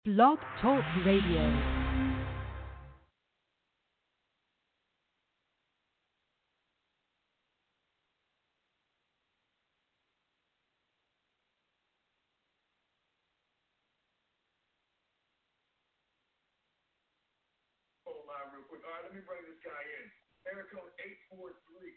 Blog Talk Radio. Real quick. All right, let me bring this guy in. Area code 843.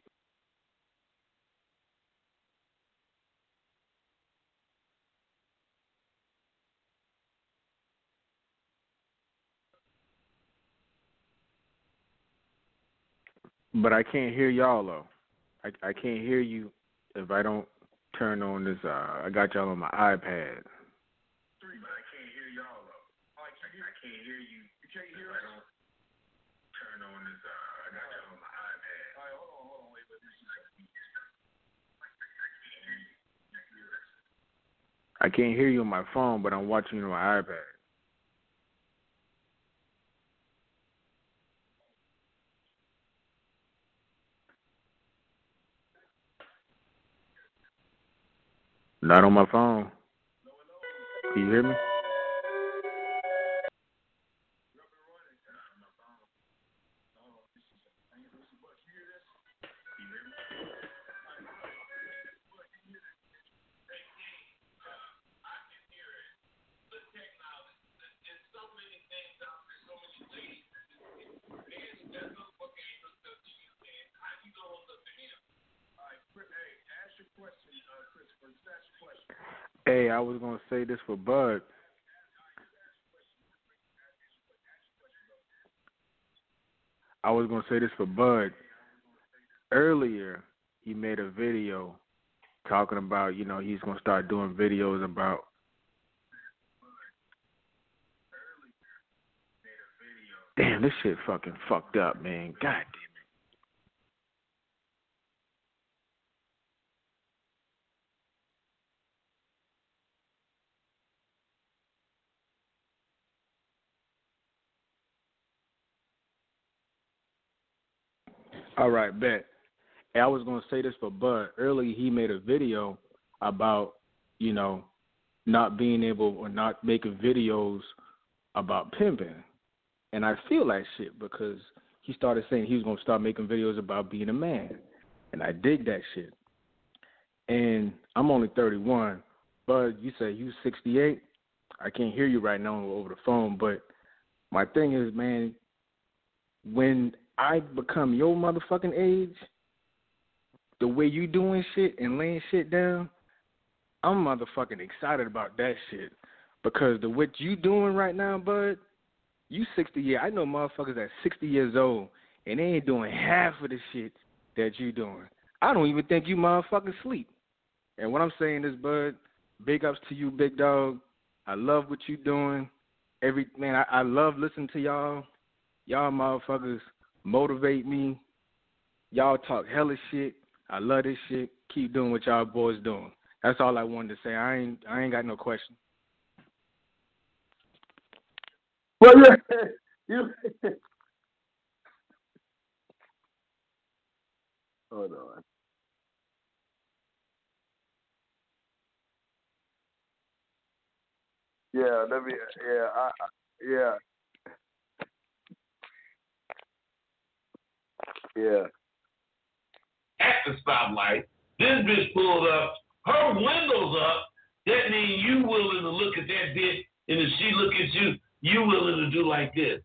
But I can't hear y'all though. I can't hear you if I don't turn on this. I got y'all on my iPad. But I can't hear y'all though. I can't hear you. You can't hear us? I don't turn on this. I got y'all on my iPad. All right, hold on. Wait. I can't hear you on my phone, but I'm watching you on my iPad. Not on my phone. Can you hear me? Hey, I was going to say this for Bud. Earlier, he made a video talking about, he's going to start doing videos about. Damn, this shit fucking fucked up, man. God damn it. All right, bet. Hey, I was going to say this for Bud. Earlier, he made a video about, not being able or not making videos about pimping. And I feel that shit because he started saying he was going to start making videos about being a man. And I dig that shit. And I'm only 31. Bud, you say you 68? I can't hear you right now over the phone. But my thing is, man, when I become your motherfucking age, the way you doing shit and laying shit down, I'm motherfucking excited about that shit. Because the what you doing right now, Bud, you 60 years. I know motherfuckers that's 60 years old and they ain't doing half of the shit that you doing. I don't even think you motherfucking sleep. And what I'm saying is, Bud, big ups to you, big dog. I love what you doing. I love listening to y'all. Y'all motherfuckers motivate me. Y'all talk hella shit. I love this shit. Keep doing what y'all boys doing. That's all I wanted to say. I ain't got no question. Well, you. Hold on. Yeah, let me. Yeah. Yeah. At the stoplight, this bitch pulled up, her windows up. That means you willing to look at that bitch, and if she look at you, you willing to do like this.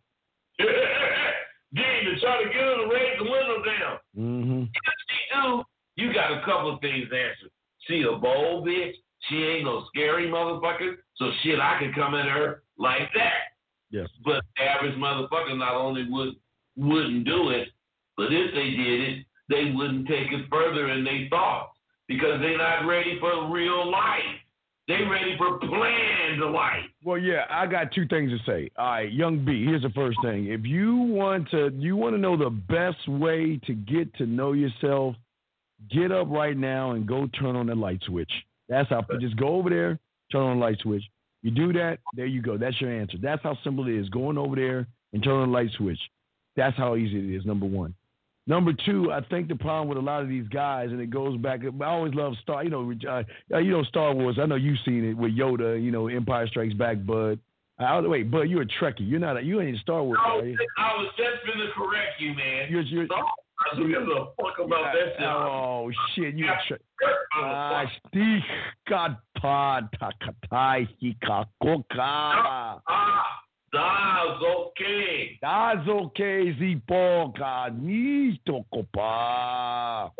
Then to try to get her to raise the window down. Mm-hmm. If she do, you got a couple of things to answer. She a bold bitch. She ain't no scary motherfucker. So shit, I can come at her like that. Yes. But the average motherfucker not only wouldn't do it, but if they did it, they wouldn't take it further in their thoughts because they're not ready for real life. They ready for planned life. Well, yeah, I got two things to say. All right, Young B, here's the first thing. If you want to know the best way to get to know yourself, get up right now and go turn on the light switch. That's how. Just go over there, turn on the light switch. You do that, there you go. That's your answer. That's how simple it is. Going over there and turn on the light switch. That's how easy it is, number one. Number two, I think the problem with a lot of these guys, and it goes back, I always love Star Wars. I know you've seen it with Yoda, Empire Strikes Back, Bud. Wait, but you're a Trekkie. You're not. You ain't Star Wars guy. I was just going to correct you, man. You're I don't give a fuck about that shit. Oh shit, you're a Trekkie. That's okay. That's okay, Zipoka. Nito kopa.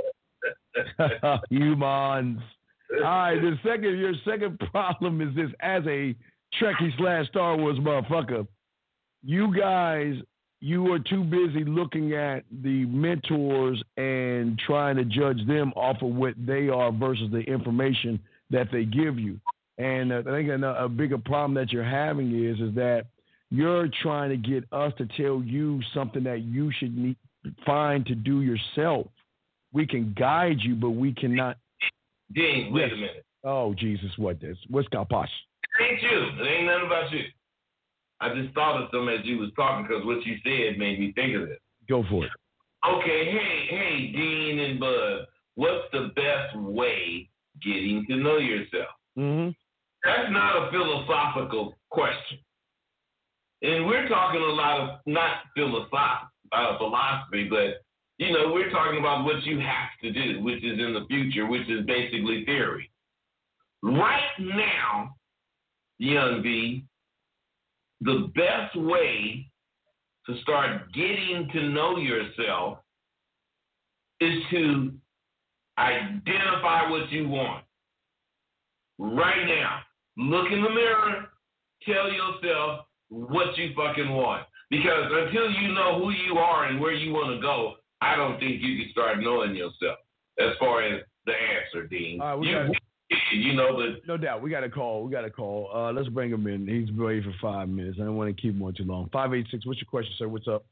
Humans. All right, your second problem is this: as a Trekkie / Star Wars motherfucker, you guys, you are too busy looking at the mentors and trying to judge them off of what they are versus the information that they give you. And I think a bigger problem that you're having is that you're trying to get us to tell you something that you should find to do yourself. We can guide you, but we cannot. Dean, wait a minute. Oh, Jesus, what's kapash? It ain't you. It ain't nothing about you. I just thought of something as you was talking because what you said made me think of it. Go for it. Okay, hey, Dean and Bud, what's the best way getting to know yourself? Mm-hmm. That's not a philosophical question. And we're talking a lot of, not philosophy, but, we're talking about what you have to do, which is in the future, which is basically theory. Right now, Young B, the best way to start getting to know yourself is to identify what you want. Right now, look in the mirror, tell yourself what you fucking want. Because until you know who you are and where you want to go, I don't think you can start knowing yourself as far as the answer, Dean. But no doubt, we got a call. Let's bring him in. He's ready for 5 minutes. I don't want to keep him on too long. 586. What's your question, sir? What's up?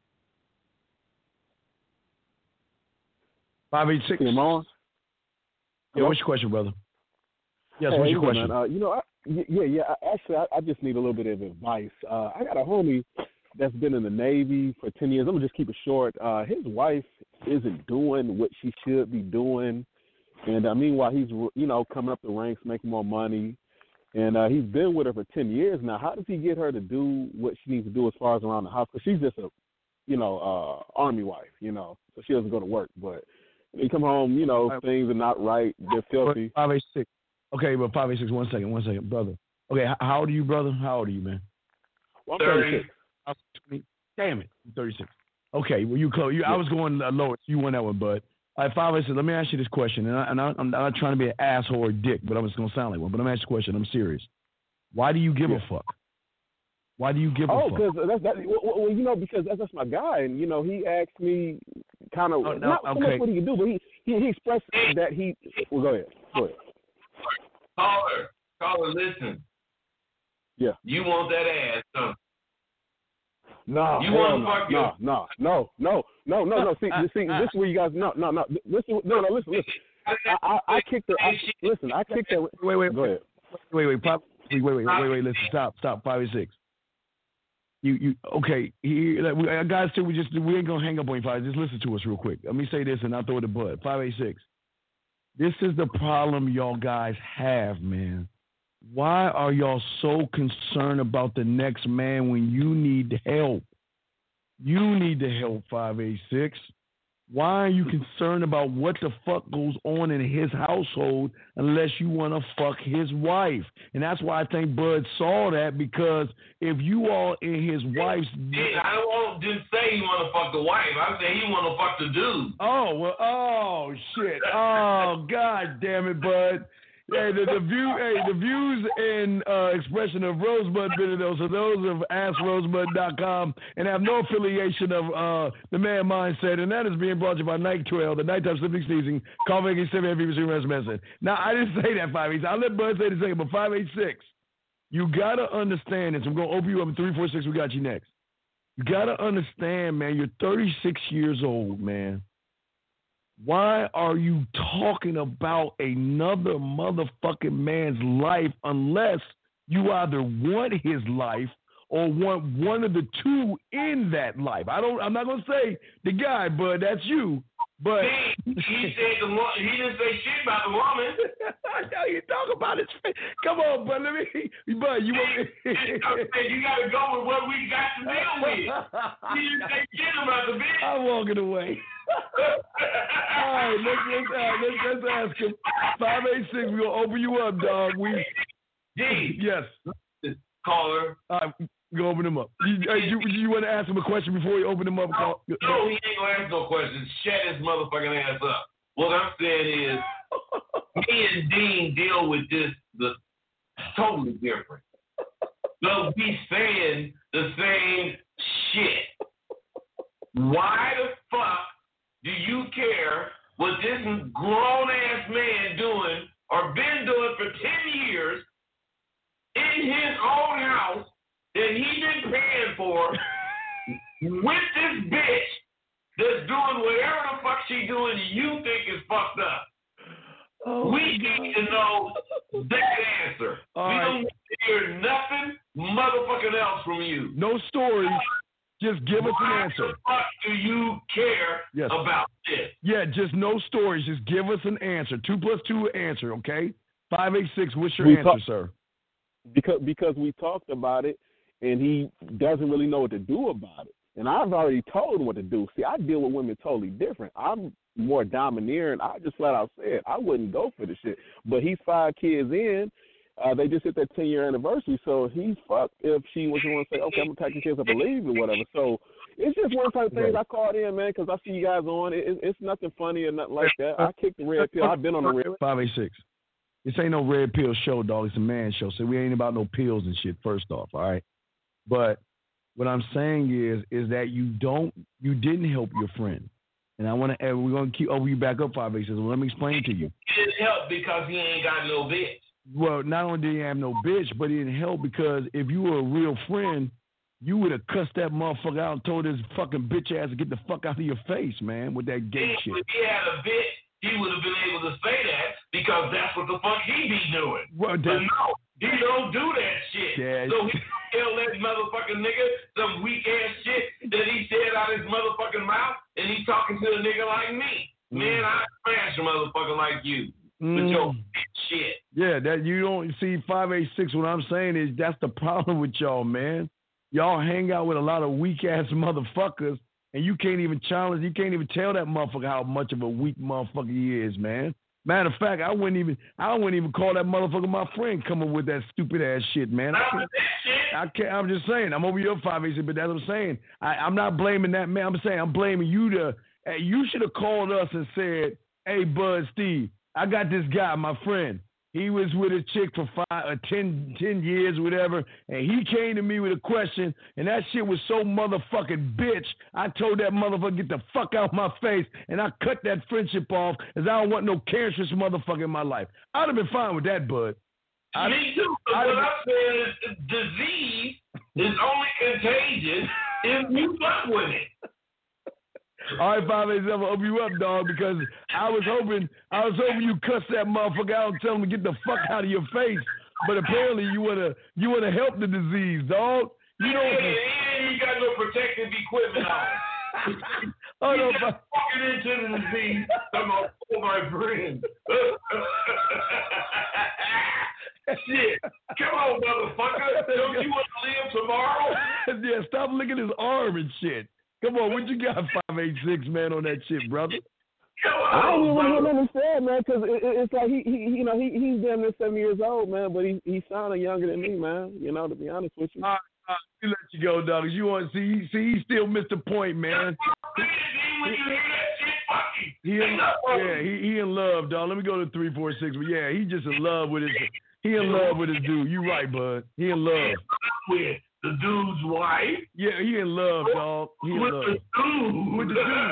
586. Am I on? Yeah, what's your question, brother? Yes, what's your question? Actually, I just need a little bit of advice. I got a homie that's been in the Navy for 10 years. I'm going to just keep it short. His wife isn't doing what she should be doing. And meanwhile, he's, coming up the ranks, making more money. And he's been with her for 10 years now. How does he get her to do what she needs to do as far as around the house? Because she's just a, Army wife, so she doesn't go to work. But when you come home, things are not right. They're filthy. 586. Okay, but 586, one second, brother. Okay, how old are you, brother? How old are you, man? Well, I'm 36. Damn it, 36. Okay, well, you close. I was going lower. You won that one, bud. All right, 586, let me ask you this question. And I'm not trying to be an asshole or a dick, but I'm just going to sound like one. But I'm asking you a question. I'm serious. Why do you give a fuck? Why do you give a fuck? Oh, because that's my guy. And, he asked me kind of, not so much what he can do, but he expressed that he, well, go ahead. Caller, listen. Yeah. You want that ass, huh? No. You want to fuck you? No. See, this is where you guys. No. Listen. I kicked her. I kicked her. Wait. Go ahead. Wait. Listen. Stop. 586. You okay? Here, guys, too. We ain't gonna hang up on you. Just listen to us real quick. Let me say this, and I'll throw it to Bud. 586. This is the problem y'all guys have, man. Why are y'all so concerned about the next man when you need help? You need the help, 586. Why are you concerned about what the fuck goes on in his household unless you want to fuck his wife? And that's why I think Bud saw that, because if you all in his wife's... I didn't say he want to fuck the wife. I said he want to fuck the dude. Oh, shit. Oh, God damn it, Bud. Hey, the views and expression of Rosebud videos are those of AskRosebud.com and have no affiliation of the Man Mindset, and that is being brought to you by Nike Trail, the nighttime sleeping sneezing, coughing, 7 BBC medicine. Now, I didn't say that, 586. I'll let Bud say it in a second, but 586, you got to understand this. I'm going to open you up in 346. We got you next. You got to understand, man, you're 36 years old, man. Why are you talking about another motherfucking man's life unless you either want his life or want one of the two in that life? I'm not going to say the guy, but that's you. But he said he didn't say shit about the woman. Now you talk about his face. Come on, bud. Let me, bud. You want you got to go with what we got to deal with. He didn't say shit about the bitch. I'm walking away. All right, let's ask him. 586. We're gonna open you up, dog. Yes. Caller. All right, we gonna open him up. You want to ask him a question before we open him up? No, he ain't gonna ask no questions. Shut his motherfucking ass up. What I'm saying is, me and Dean deal with this totally different. But we saying the same shit. Why the fuck do you care what this grown-ass man doing or been doing for 10 years in his own house that he been paying for with this bitch that's doing whatever the fuck she doing you think is fucked up? Oh, we need to know that answer. All we right. don't need to hear nothing motherfucking else from you. No stories. Just give us an answer. Why the fuck do you care about this? Yeah, just no stories. Just give us an answer. 2 + 2 answer, okay? 586, what's your answer, sir? Because we talked about it, and he doesn't really know what to do about it. And I've already told him what to do. See, I deal with women totally different. I'm more domineering. I just flat out said I wouldn't go for this shit. But he's 5 kids in. They just hit their 10-year anniversary, so he's fucked if she was going to say, okay, I'm going to pack the kids up and leave or whatever. So it's just one of the things I called in, man, because I see you guys on. It's nothing funny or nothing like that. I kicked the red pill. I've been on the red. 586. This ain't no red pill show, dog. It's a man show. So we ain't about no pills and shit, first off, all right? But what I'm saying is that you didn't help your friend. And we're going to keep over you back up 586. Well, let me explain to you. He didn't help because he ain't got no bitch. Well, not only did he have no bitch, but he didn't help because if you were a real friend, you would have cussed that motherfucker out and told his fucking bitch ass to get the fuck out of your face, man, with that gay shit. If he had a bitch, he would have been able to say that because that's what the fuck he be doing. Well, but no, he don't do that shit. Yeah, so he tell that motherfucking nigga some weak ass shit that he said out his motherfucking mouth, and he talking to a nigga like me. Man, I smash a motherfucker like you. With your shit. Yeah, that you don't see 586. What I'm saying is that's the problem with y'all, man. Y'all hang out with a lot of weak ass motherfuckers, and you can't even challenge. You can't even tell that motherfucker how much of a weak motherfucker he is, man. Matter of fact, I wouldn't even call that motherfucker my friend coming with that stupid ass shit, man. I can't. I'm just saying. I'm over your 586, but that's what I'm saying. I'm not blaming that man. I'm saying I'm blaming you. You should have called us and said, "Hey, Bud Steve, I got this guy, my friend. He was with a chick for 10 years, whatever, and he came to me with a question, and that shit was so motherfucking bitch. I told that motherfucker, get the fuck out my face, and I cut that friendship off, as I don't want no cancerous motherfucker in my life. I'd have been fine with that, bud. Me too. What I'm saying is disease is only contagious if you fuck with it. All right, 587, I'm gonna open you up, dog, because I was hoping you cuss that motherfucker out and tell him to get the fuck out of your face. But apparently you wanna help the disease, dog. You know. Yeah, you got no protective equipment on. Oh no, walking into the disease. I'm gonna pull my friend. Shit, come on, motherfucker. Don't you want to live tomorrow? Yeah, stop licking his arm and shit. Come on, what you got, 586, man, on that shit, brother? I don't even want to understand, man, because it's like he's damn near 7 years old, man, but he sounded younger than me, man. You know, to be honest with you. All right, we let you go, dog. You want to see? He still missed the point, man. He in love, dog. Let me go to 346. But yeah, he just in love with his. He in love with his dude. You right, bud. He in love. With the dude's wife? Yeah, he in love, dog. He in love. With the dude.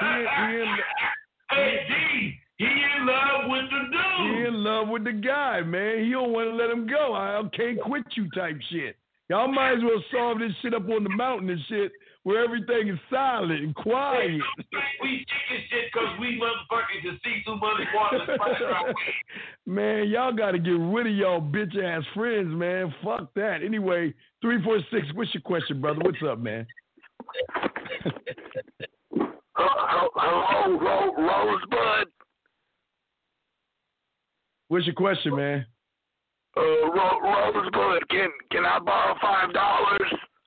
Hey, D, he in love with the dude. He in love with the guy, man. He don't want to let him go. I can't quit you type shit. Y'all might as well solve this shit up on the mountain and shit where everything is silent and quiet. We chicken shit because we motherfucking can see too much water. Man, y'all got to get rid of y'all bitch-ass friends, man. Fuck that. Anyway, 346, what's your question, brother? What's up, man? Hello, Rosebud. What's your question, man? Rosebud, can I borrow $5?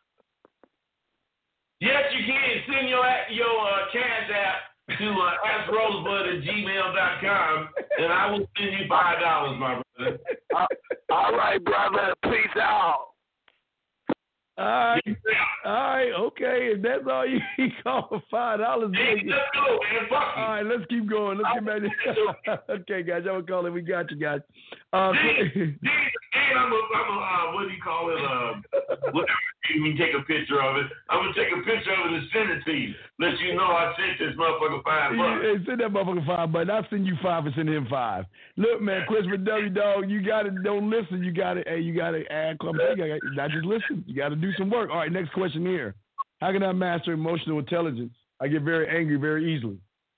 Yes, you can. Send your Cash App to askrosebud@gmail.com, and I will send you $5, my brother. All right, brother. Peace out. All right, okay. If that's all you call for $5, Hey, let's go, man. Fuck you. all right, let's keep going. Let's get back to okay, guys. I'm gonna call it. We got you, guys. And I'm a what do you call it? Whatever. You can take a picture of it. I'm gonna take a picture of it and send it to you. Let you know I sent this motherfucker $5. Hey, send that motherfucker $5, I'll send you $5 and send him $5. Look, man, Christopher W. Dog, you got to don't listen. You got to add. Not just listen. You got to do some work. All right, next question here. How can I master emotional intelligence? I get very angry very easily.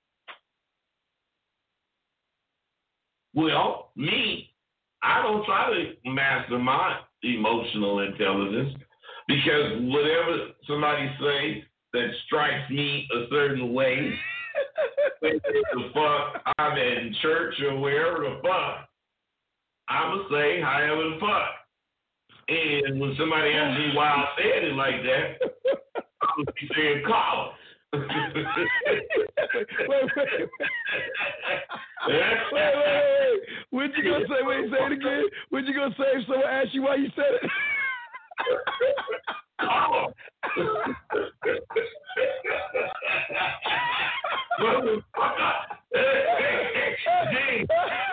Well, I don't try to master my emotional intelligence because whatever somebody say that strikes me a certain way, the fuck I'm in church or wherever the fuck, I'ma say however the fuck. And when somebody asks me why I said it like that, I'm be saying call. Wait. What you gonna say? Wait, say it again. What you gonna say if someone asks you why you said it? Call. Gee,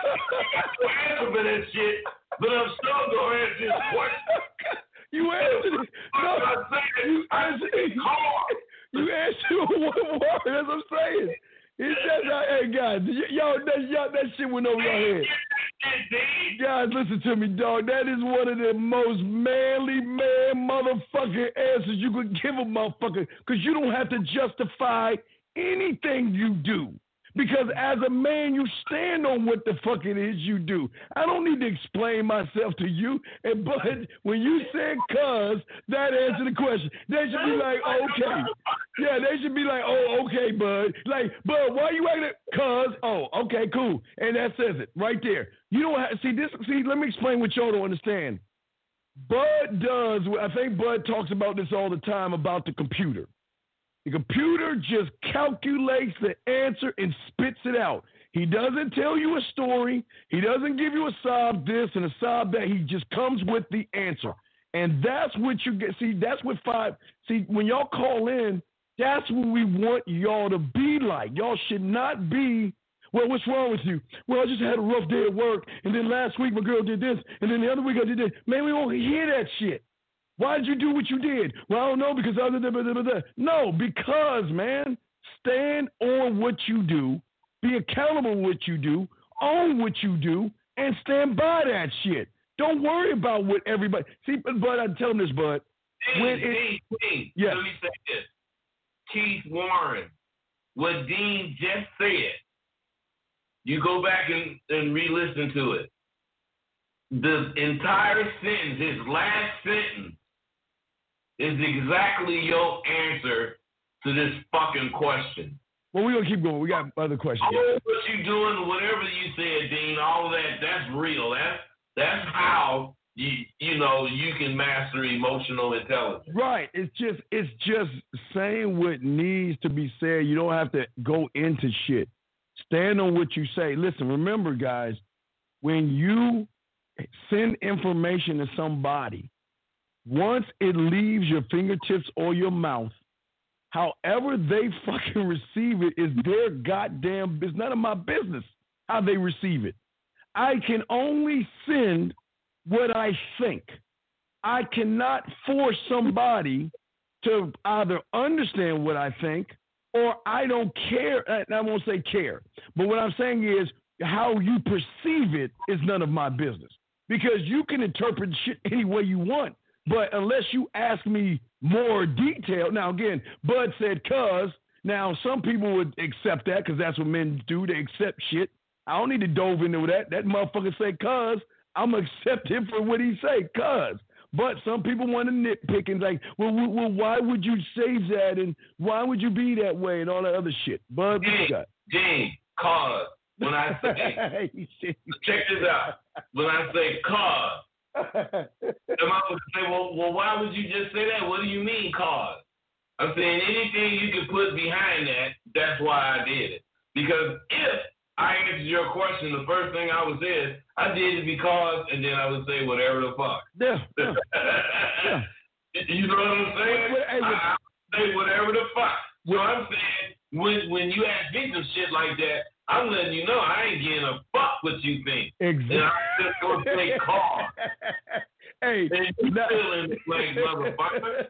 I answer for that shit, but I'm still gonna answer this question. You answered it. No, you answered it. You answered one word. That's what I'm saying. It's just, hey guys, y'all, that shit went over your head. Guys, listen to me, dog. That is one of the most manly motherfucking answers you could give a motherfucker, because you don't have to justify anything you do. Because as a man, you stand on what the fuck it is you do. I don't need to explain myself to you. But when you said cuz, that answered the question. They should be like, okay. Yeah, they should be like, oh, okay, bud. Like, bud, why you acting cuz? Oh, okay, cool. And that says it right there. You don't have, see, let me explain what y'all don't understand. Bud does, I think Bud talks about this all the time about the computer. The computer just calculates the answer and spits it out. He doesn't tell you a story. He doesn't give you a sob this and a sob that. He just comes with the answer. And that's what you get. See, that's what when y'all call in, that's what we want y'all to be like. Y'all should not be, well, what's wrong with you? Well, I just had a rough day at work, and then last week my girl did this, and then the other week I did this. Man, we won't hear that shit. Why did you do what you did? Well, I don't know, because no, because, man, stand on what you do, be accountable for what you do, own what you do, and stand by that shit. Don't worry about what everybody. See, Bud, I tell them this, Bud. Dean, yeah. Let me say this. Keith Warren, what Dean just said, you go back and re-listen to it. The entire sentence, his last sentence, is exactly your answer to this fucking question. Well, we're going to keep going. We got other questions. All what you doing, whatever you said, Dean, all of that, that's real. That's how you can master emotional intelligence. Right. It's just saying what needs to be said. You don't have to go into shit. Stand on what you say. Listen, remember, guys, when you send information to somebody, once it leaves your fingertips or your mouth, however they fucking receive it is their goddamn business. None of my business how they receive it. I can only send what I think. I cannot force somebody to either understand what I think or I don't care. And I won't say care. But what I'm saying is how you perceive it is none of my business. Because you can interpret shit any way you want. But unless you ask me more detail, now again, Bud said cuz. Now some people would accept that because that's what men do. They accept shit. I don't need to dove into that. That motherfucker say cuz. I'm going to accept him for what he say, cuz. But some people want to nitpick and like, well, why would you say that and why would you be that way and all that other shit. Bud, what you got? Gene, cause when I say, check this out. When I say cause, I'm going to say, well, why would you just say that? What do you mean cause? I'm saying anything you can put behind that, that's why I did it. Because if I answered your question, the first thing I would say is, I did it because, and then I would say whatever the fuck. Yeah. You know what I'm saying? I say whatever the fuck. So I'm saying, when you ask me some shit like that, I'm letting you know I ain't getting a fuck what you think. Exactly. And I'm just going to say call. Hey, and you feeling like motherfucker.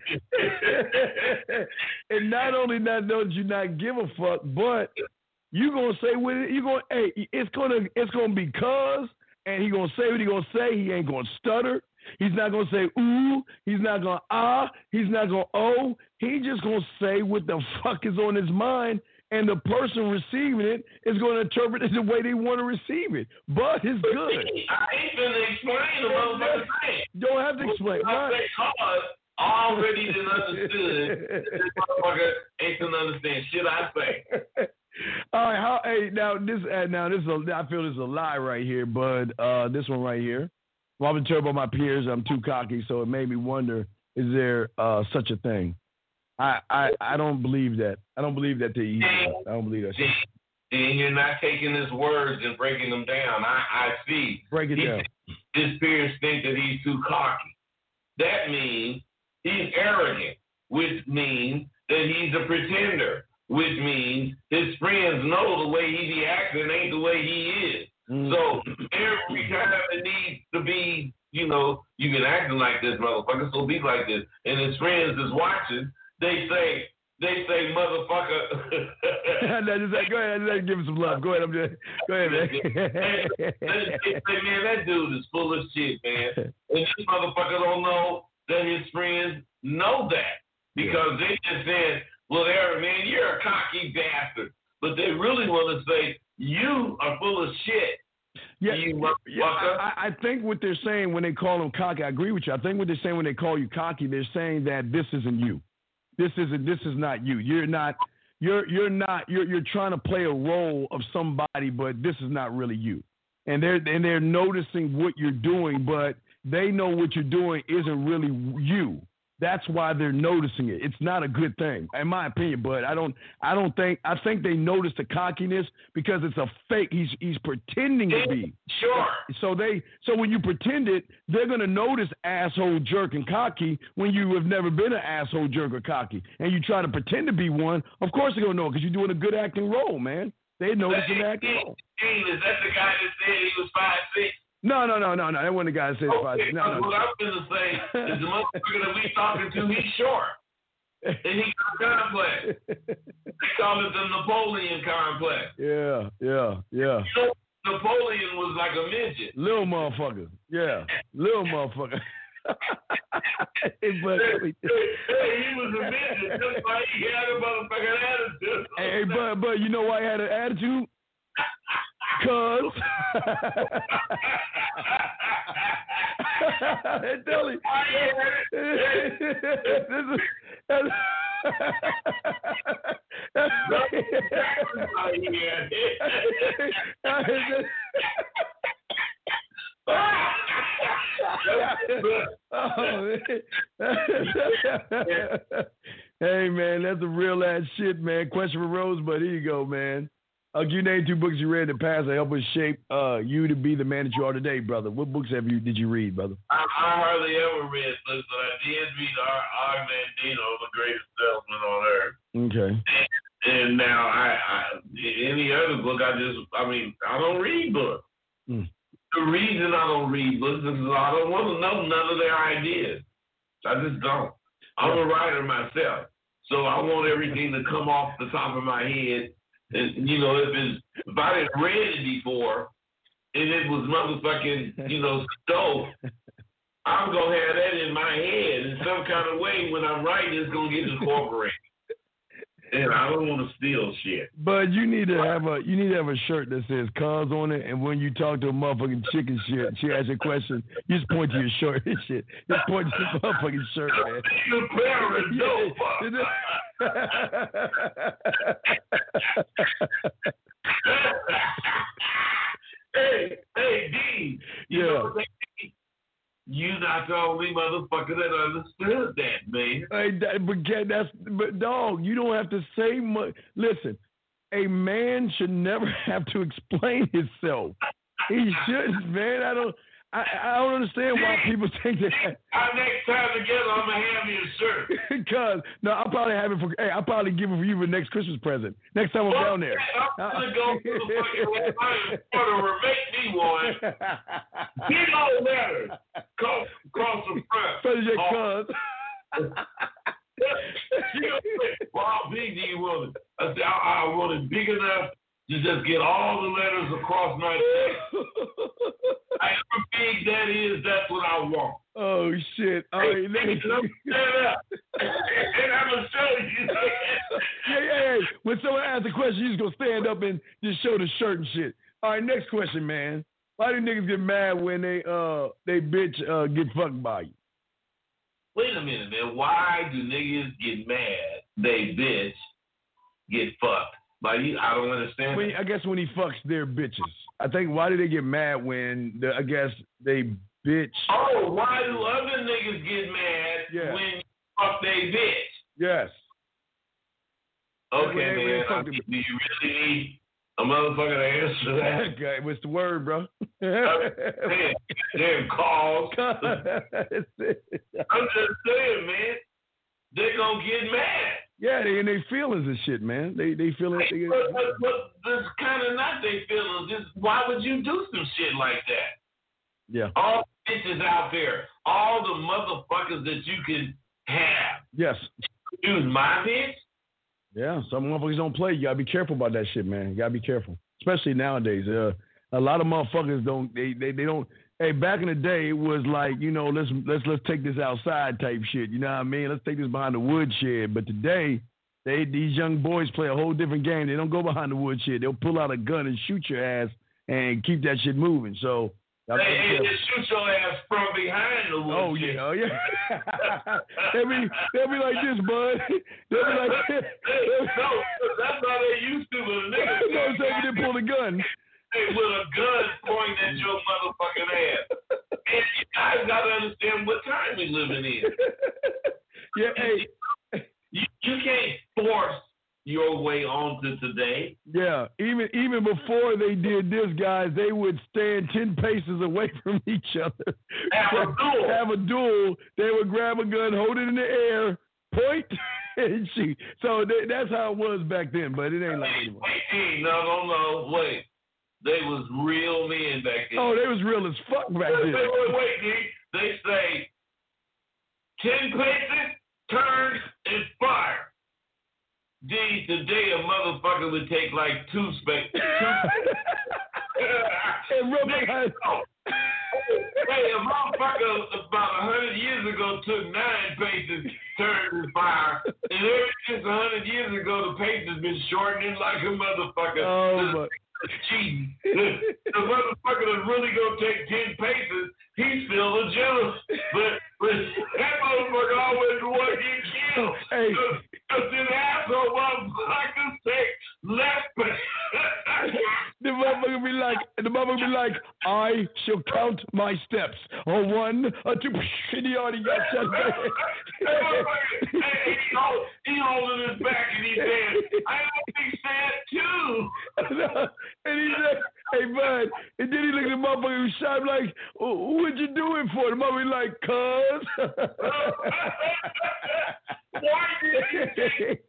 And not only that, don't you not give a fuck, but you gonna say what you gonna. Hey, it's gonna be cuz, and he gonna say what he gonna say. He ain't gonna stutter. He's not gonna say ooh. He's not gonna He's not gonna oh. He just gonna say what the fuck is on his mind. And the person receiving it is going to interpret it the way they want to receive it. But it's good. I ain't going to explain the motherfucking thing. Don't have to explain. I say cause already done understood. This motherfucker ain't going to understand shit I say. All right. I feel this is a lie right here, Bud. This one right here. Well, I've been told by my peers I'm too cocky, so it made me wonder, is there such a thing? I don't believe that. I don't believe that they're evil. I don't believe that. And you're not taking his words and breaking them down. I see. Break it down. His peers think that he's too cocky. That means he's arrogant, which means that he's a pretender, which means his friends know the way he be acting ain't the way he is. Mm. So every time it needs to be, you've been acting like this, motherfucker, so be like this. And his friends is watching. They say, motherfucker. Go ahead, let's give him some love. Go ahead, go ahead, man. They say, man, that dude is full of shit, man. And this motherfucker don't know that his friends know that. Because they just said, well, Aaron, man, you're a cocky bastard. But they really want to say, you are full of shit. Yeah, I think what they're saying when they call him cocky, I agree with you. I think what they're saying when they call you cocky, they're saying that this isn't you. This is not you. You're trying to play a role of somebody, but this is not really you. And they're noticing what you're doing, but they know what you're doing isn't really you. That's why they're noticing it. It's not a good thing, in my opinion. But I think they notice the cockiness because it's a fake. He's pretending to be. Sure. So when you pretend it, they're gonna notice asshole, jerk, and cocky when you have never been an asshole, jerk, or cocky, and you try to pretend to be one. Of course they're gonna know because you're doing a good acting role, man. They notice an acting role. Is that the guy that said he was 5'6"? No. That wasn't the guy that said 5'6". No. What I'm going to say is the motherfucker that we talking to, he's short. And he got complex. They call it the Napoleon complex. Yeah. Napoleon was like a midget. Little motherfucker. Yeah. Little motherfucker. Hey, he was a midget, just like he had a motherfucking attitude. Hey, but you know why he had an attitude? Cuz. Tell him. Hey, man, that's a real ass shit, man. Question for Rosebud. Here you go, man. You named 2 books you read in the past that helped us shape you to be the man that you are today, brother. What books did you read, brother? I hardly ever read books, but I did read Og Mandino, The Greatest Salesman on Earth. Okay. And now any other book, I don't read books. Mm. The reason I don't read books is I don't want to know none of their ideas. I just don't. I'm a writer myself, so I want everything to come off the top of my head. And, if I didn't read it before and it was motherfucking, dope, I'm going to have that in my head in some kind of way when I'm writing, it's going to get incorporated. And I don't want to steal shit. But you need to have a shirt that says "cuz" on it, and when you talk to a motherfucking chick and shit, she asks you a question, you just point to your shirt and shit. Just point to your motherfucking shirt, man. Your parents know. Hey, D. You know what they mean? You not the only motherfucker that understood that, man. But dog, you don't have to say much. Listen, a man should never have to explain himself. He shouldn't, man. I don't understand why people think that. Next time together, I'm gonna have you a shirt. Because I'll probably have it I'll probably give it for you for next Christmas present. Next time I'm down there. I'm gonna go to the fucking order or make me one. Get all letters. Cross the front. So your cuz. Well, how big do you want it? I said, I want it big enough to just get all the letters across my chest. However big that is, that's what I want. Oh, shit. All right, stand up. And I'm going to show you. Hey. When someone asks a question, you just going to stand up and just show the shirt and shit. All right, next question, man. Why do niggas get mad when they bitch get fucked by you? Wait a minute, man. Why do niggas get mad they bitch get fucked by you? I don't understand. I guess when he fucks their bitches. I think, why do they get mad when, they bitch? Oh, why do other niggas get mad when you fuck they bitch? Yes. Okay, man. Do you really need a motherfucker to answer that? Okay, what's the word, bro? Damn calls. I'm just saying, man. They're gonna get mad. Yeah, they in their feelings and shit, man. They feeling. But that's kind of not their feelings. Just why would you do some shit like that? Yeah. All the bitches out there, all the motherfuckers that you can have. Yes. Use my bitch. Yeah, some motherfuckers don't play. You gotta be careful about that shit, man. You gotta be careful, especially nowadays. A lot of motherfuckers don't. They don't. Hey, back in the day, it was like, let's take this outside type shit. You know what I mean? Let's take this behind the woodshed. But today, these young boys play a whole different game. They don't go behind the woodshed. They'll pull out a gun and shoot your ass and keep that shit moving. So. They shoot your ass from behind the woodshed. Oh yeah. they'll be like this, bud. They'll be like this. No, that's how they used to. They pull the gun. Hey, with a gun pointing at your motherfucking ass. And you guys gotta understand what time we living in. Yeah, hey. You can't force your way onto today. Yeah, even before they did this, guys, they would stand 10 paces away from each other. Have a duel. They would grab a gun, hold it in the air, point, and shoot. So that's how it was back then, but it ain't like anymore. No, wait. They was real men back then. Oh, they was real as fuck back then. Wait, D. They say 10 paces, turn, and fire. D, today a motherfucker would take like two spaces. Hey, a motherfucker about 100 years ago took 9 paces, turned and fire. And ever since 100 years ago, the pace has been shortening like a motherfucker. Oh, cheating. The motherfucker that's really gonna take 10 paces, he's still a gentleman. But that motherfucker always the one getting killed. Hey. Because this asshole motherfuckers take less paces. The motherfucker be like, I shall count my steps. 1, 2, and he already got shut down. He holding his back and he said, I don't think sad too. And he said, hey, bud. And then he looked at the motherfucker who shot him like, what you doing for? The motherfucker like, cuz. Why did you say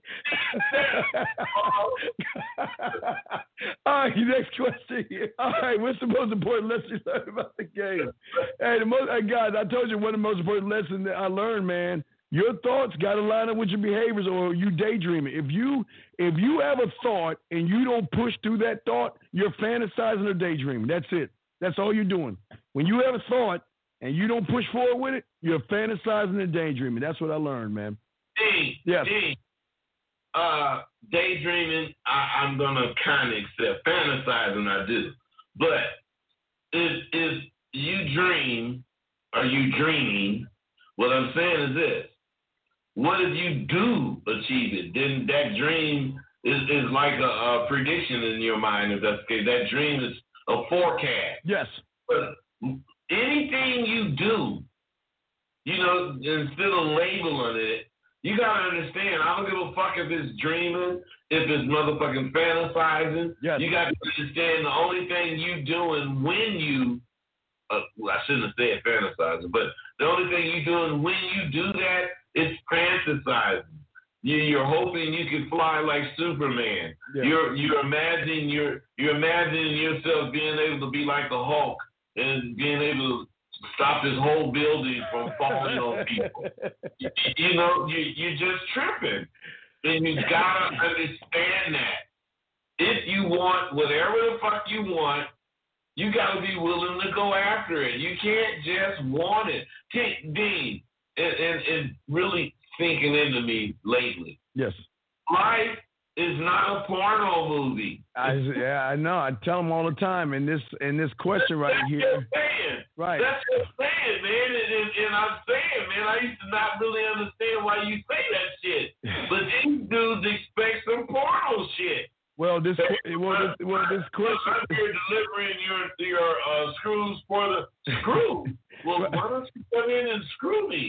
All right, next question here. All right, what's the most important lesson you learned about the game? Hey, guys, I told you one of the most important lessons that I learned, man. Your thoughts got to line up with your behaviors, or you daydreaming. If you have a thought and you don't push through that thought, you're fantasizing or daydreaming. That's it. That's all you're doing. When you have a thought and you don't push forward with it, you're fantasizing and daydreaming. That's what I learned, man. D, yes. D, daydreaming, I'm gonna kind of accept. Fantasizing, I do. But if you dream, are you dreaming? What I'm saying is this: what if you do achieve it? Then that dream is like a prediction in your mind. If that's the case, that dream is a forecast. Yes. But anything you do, instead of labeling it, you gotta understand. I don't give a fuck if it's dreaming, if it's motherfucking fantasizing. Yes. You gotta understand the only thing you doing when you, I shouldn't have said fantasizing, but the only thing you doing when you do that is fantasizing. You're hoping you can fly like Superman. Yeah. You're imagining yourself being able to be like the Hulk and being able to stop this whole building from falling on people. You're just tripping. And you gotta understand that. If you want whatever the fuck you want, you gotta be willing to go after it. You can't just want it. Dean, and really sinking into me lately. Yes. Life is not a porno movie. I know. I tell them all the time. In this question right here. Right. That's what I'm saying, man. And I'm saying, man, I used to not really understand why you say that shit. But these dudes expect some porno shit. Well, this question. I'm here delivering your screws for the screw. Well, why don't you come in and screw me?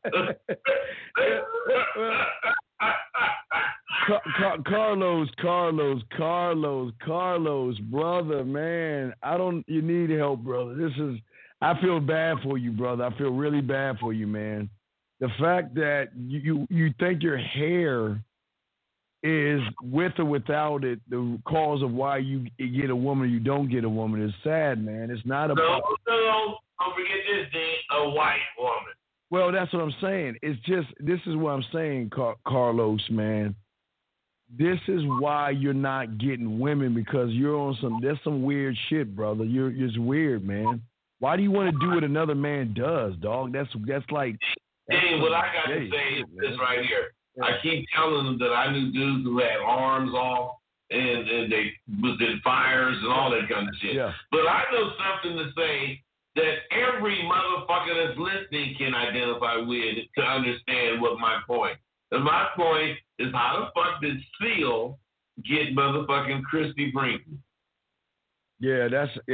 Carlos, brother, man, you need help, brother. I feel bad for you, brother. I feel really bad for you, man. The fact that you think your hair is with or without it the cause of why you get a woman or you don't get a woman is sad, man. It's not about... No, don't forget this, Dean, a white woman. Well, that's what I'm saying. It's just, this is what I'm saying, Carlos, man. This is why you're not getting women, because you're on there's some weird shit, brother. You're just weird, man. Why do you want to do what another man does, dog? That's like... Dean, what I got to say is this right here. I keep telling them that I knew dudes who had arms off and they was in fires and all that kind of shit. Yeah. But I know something to say that every motherfucker that's listening can identify with to understand what my point. And my point is, how the fuck did Seal get motherfucking Christy Brinkley? Yeah,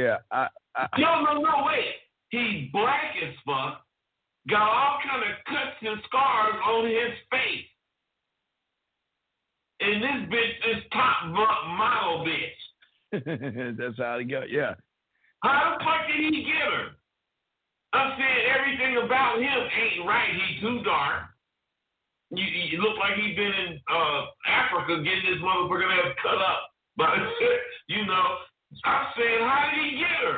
No, wait. He's black as fuck, got all kind of cuts and scars on his face. And this bitch is top model bitch. That's how he got, yeah. How the fuck did he get her? I'm saying everything about him ain't right. He too dark. You look like he been in Africa getting this motherfucker ass cut up. But, I'm saying, how did he get her?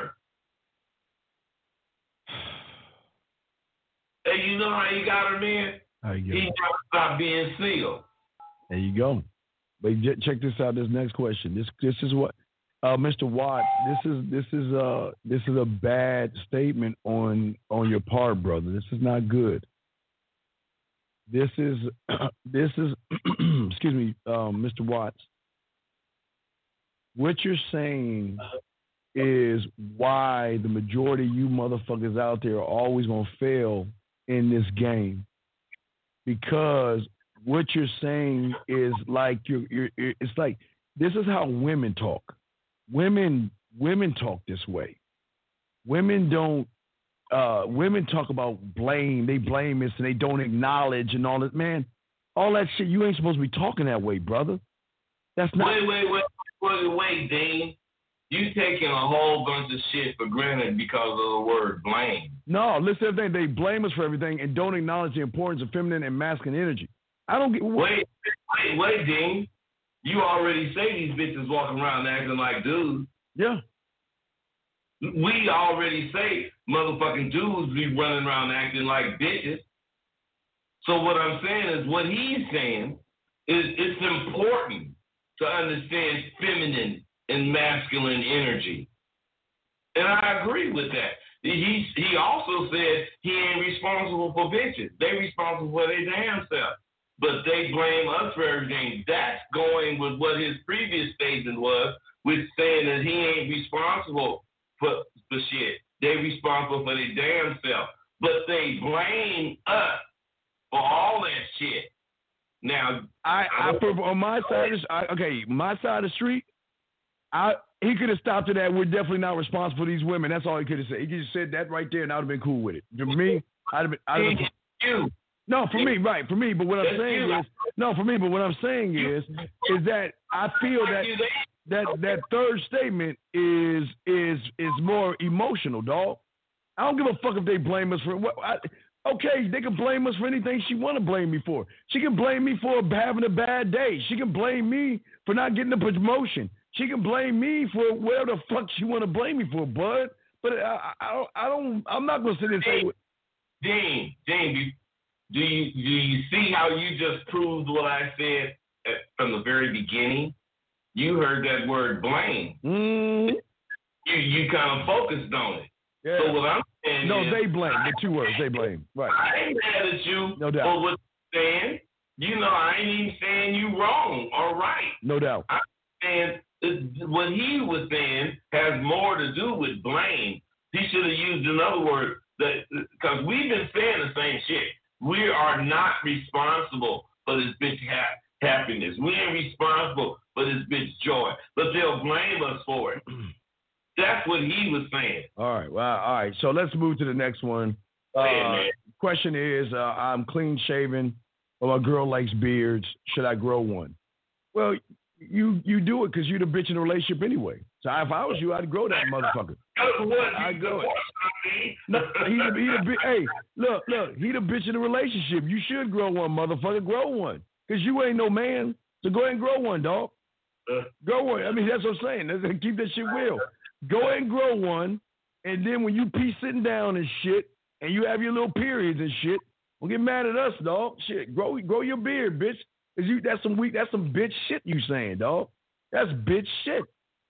And you know how he got her, man? How you get He never stopped being Seal. There you go. But check this out. This next question. This is what, Mr. Watt. This is a bad statement on your part, brother. This is not good. This is excuse me, Mr. Watts. What you're saying is why the majority of you motherfuckers out there are always gonna fail in this game, because what you're saying is like it's like, this is how women talk. Women talk this way. Women don't. Women talk about blame. They blame us and they don't acknowledge and all that. Man, all that shit. You ain't supposed to be talking that way, brother. That's not. Wait, Dean. You taking a whole bunch of shit for granted because of the word blame. No, listen to everything. They blame us for everything and don't acknowledge the importance of feminine and masculine energy. I don't get. Wait, Dean. You already say these bitches walking around acting like dudes. Yeah. We already say motherfucking dudes be running around acting like bitches. So what I'm saying is, what he's saying is it's important to understand feminine and masculine energy. And I agree with that. He also said he ain't responsible for bitches. They responsible for their damn self. but they blame us for everything. That's going with what his previous statement was, with saying that he ain't responsible for shit. They responsible for their damn self. But they blame us for all that shit. Now, on my side my side of the street, he could have stopped at that. We're definitely not responsible for these women. That's all he could have said. He could have said that right there, and I would have been cool with it. For me, I'd have been you. No, for me, right? For me, but what I'm saying is, that I feel that third statement is more emotional, dog. I don't give a fuck if they blame us for what. Okay, they can blame us for anything she want to blame me for. She can blame me for having a bad day. She can blame me for not getting a promotion. She can blame me for whatever the fuck she want to blame me for, bud. But I'm not gonna sit there and say. Dean, do you see how you just proved what I said from the very beginning? You heard that word blame. Mm-hmm. You kind of focused on it. Yeah. So what I'm saying is, they blame. The two words, they blame. Right. I ain't mad at you no doubt. for what you're saying. I ain't even saying you wrong or right. No doubt. I'm saying what he was saying has more to do with blame. He should have used another word, because we've been saying the same shit. We are not responsible for this bitch happiness. We ain't responsible for this bitch joy, but they'll blame us for it. That's what he was saying. All right. Well, all right. So let's move to the next one. Question is, I'm clean shaven, but my girl likes beards. Should I grow one? Well, you do it because you're the bitch in the relationship anyway. So if I was you, I'd grow that motherfucker. I'd grow it. No, hey, look, he the bitch in the relationship. You should grow one, motherfucker. Grow one. Because you ain't no man. So go ahead and grow one, dog. Grow one. I mean, that's what I'm saying. Keep that shit real. Go ahead and grow one. And then when you sitting down and shit, and you have your little periods and shit, don't get mad at us, dog. Shit, grow your beard, bitch. Cause that's some bitch shit you saying, dog. That's bitch shit.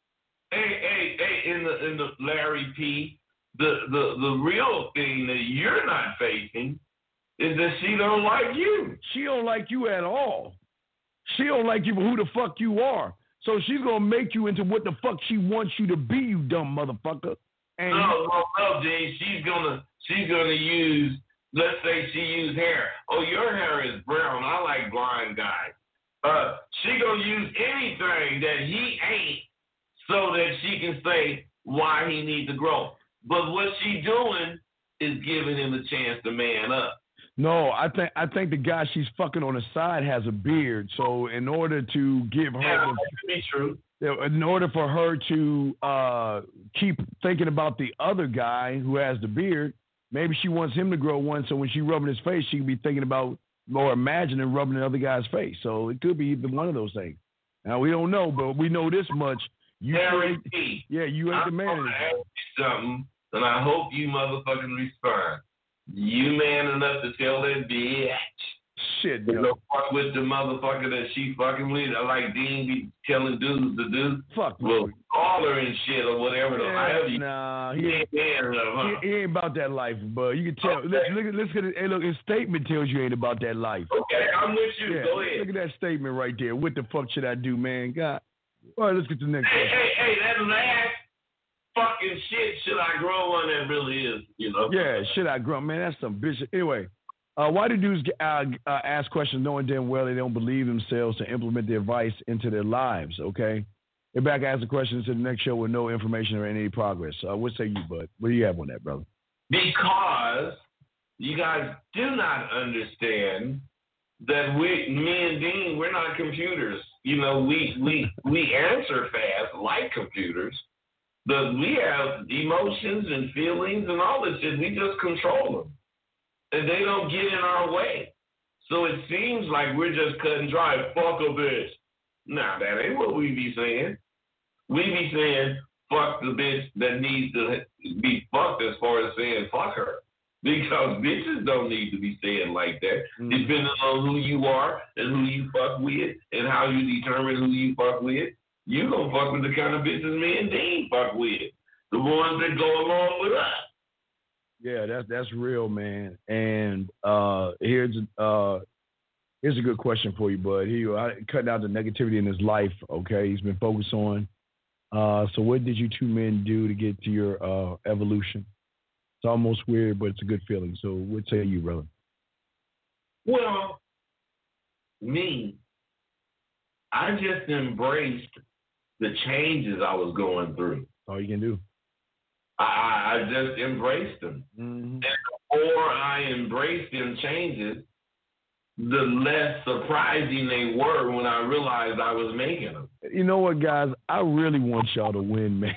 Hey, in the Larry P, the real thing that you're not facing is that she don't like you. She don't like you at all. She don't like you for who the fuck you are. So she's gonna make you into what the fuck she wants you to be, you dumb motherfucker. And no, Jay. She's gonna use. Let's say she used hair. Oh, your hair is brown. I like blonde guys. She gonna use anything that he ain't, so that she can say why he needs to grow. But what she doing is giving him a chance to man up. No, I think the guy she's fucking on the side has a beard. So in order to give her, that be true. In order for her to keep thinking about the other guy who has the beard, maybe she wants him to grow one. So when she rubbing his face, she can be thinking about or imagining rubbing the other guy's face. So it could be either one of those things. Now we don't know, but we know this much. You ain't the man. I'm gonna ask you something, and I hope you motherfucking respond. You man enough to tell that bitch shit, to go fuck with the motherfucker that she fucking with? I like Dean be telling dudes to do. Fuck. Well, call her and shit or whatever. Nah, he ain't man enough, huh? He ain't about that life, but you can tell. Okay. Look, his statement tells you ain't about that life. Okay, I'm with you. Yeah, go ahead. Look at that statement right there. What the fuck should I do, man? God. All right, let's get to the next question. Hey, that last fucking shit, should I grow one? That really is, Yeah, should I grow? Man, that's some bitch. Anyway, why do dudes ask questions knowing damn well they don't believe themselves to implement the advice into their lives, okay? They're back to ask the questions to the next show with no information or any progress. What say you, bud? What do you have on that, brother? Because you guys do not understand that me and Dean, we're not computers. We answer fast like computers, but we have emotions and feelings and all this shit. We just control them, and they don't get in our way. So it seems like we're just cut and dry. Fuck a bitch. Nah, that ain't what we be saying. We be saying fuck the bitch that needs to be fucked, as far as saying fuck her. Because bitches don't need to be saying like that. Mm-hmm. Depending on who you are and who you fuck with and how you determine who you fuck with, you gonna fuck with the kind of bitches me and Dean fuck with. The ones that go along with us. Yeah, that's real, man. And here's Here's a good question for you, bud. He cutting out the negativity in his life. Okay, he's been focused on. So what did you two men do to get to your evolution? It's almost weird, but it's a good feeling. So what say you, brother? Well, me, I just embraced the changes I was going through. All you can do. I just embraced them. Mm-hmm. And the more I embraced them changes, the less surprising they were when I realized I was making them. You know what, guys? I really want y'all to win, man.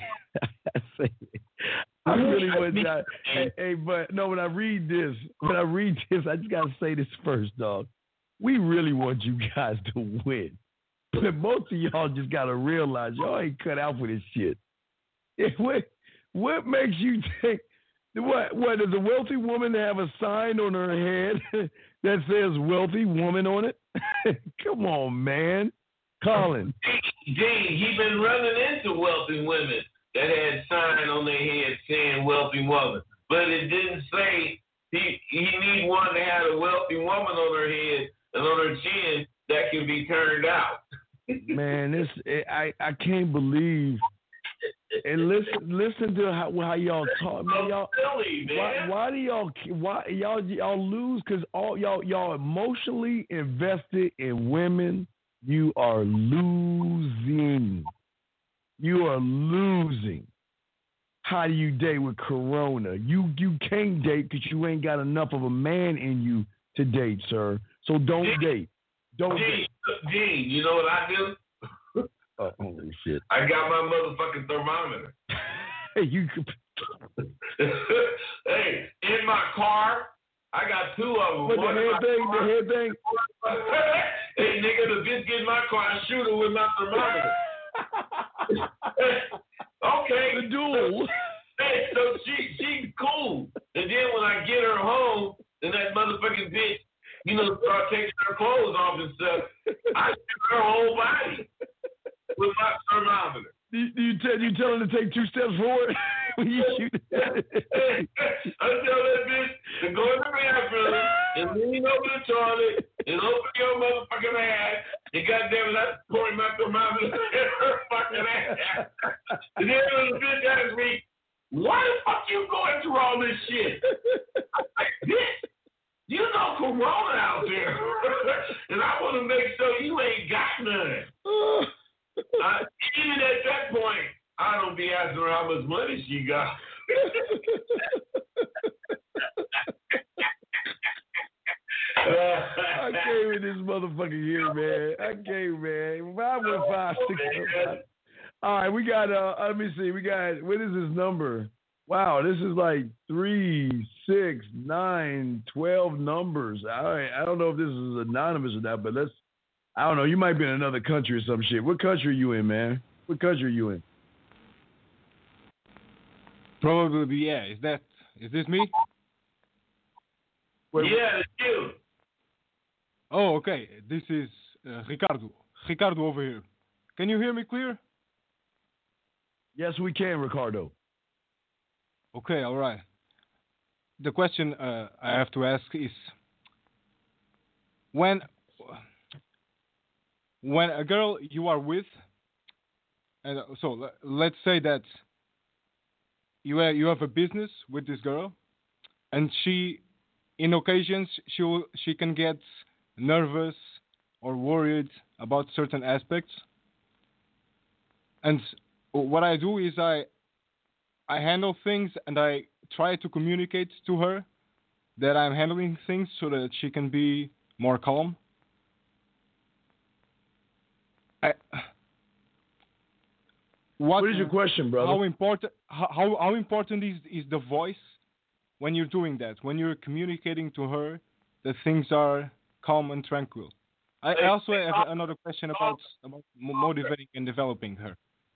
I really want y'all. Hey, but no, when I read this, I just gotta say this first, dog. We really want you guys to win. But both of y'all just gotta realize y'all ain't cut out for this shit. What makes you think? What does a wealthy woman have a sign on her head that says "wealthy woman" on it? Come on, man, Colin. He been running into wealthy women that had sign on their head saying "wealthy woman," but it didn't say he need one that had a wealthy woman on her head and on her chin that can be turned out. Man, I can't believe. And listen to how y'all talk, man. Y'all, silly, man. Why do y'all lose? Because all y'all emotionally invested in women. You are losing. You are losing. How do you date with Corona? You can't date because you ain't got enough of a man in you to date, sir. So don't date. Don't date. Gene, you know what I do? Oh, holy shit. I got my motherfucking thermometer. Hey, hey, in my car, I got two of them. What, the head thing? Hey, nigga, the bitch get in my car, I shoot her with my thermometer. Okay. The duel. Hey, so she's cool. And then when I get her home, and that motherfucking bitch, start taking her clothes off and stuff, I shoot her whole body with my thermometer. You tell her to take 2 steps forward when you shoot? I tell that bitch to go in the bathroom and lean over the toilet and open your motherfucking ass and goddamn it, I'm pouring my thermometer in her fucking ass. And then when the bitch asks me, why the fuck you going through all this shit? I'm like, bitch, you know Corona out there. And I want to make sure you ain't got none. Even at that point, I don't be asking her how much money she got. I came with this motherfucker here, man. I went 5, 6. All right, we got. Let me see. We got. What is this number? Wow, this is like 3, 6, 9, 12 numbers. All right, I don't know if this is anonymous or not, but let's. I don't know. You might be in another country or some shit. What country are you in, man? What country are you in? Probably, yeah. Is this me? Yeah, it's you. Oh, okay. This is Ricardo. Ricardo over here. Can you hear me clear? Yes, we can, Ricardo. Okay, all right. The question I have to ask is, when a girl you are with, and so let's say that you have a business with this girl, and she, in occasions, she can get nervous or worried about certain aspects, and what I do is I handle things and I try to communicate to her that I'm handling things so that she can be more calm. What is your question, brother? How important is the voice when you're doing that? When you're communicating to her that things are calm and tranquil. I also have another question about motivating and developing her.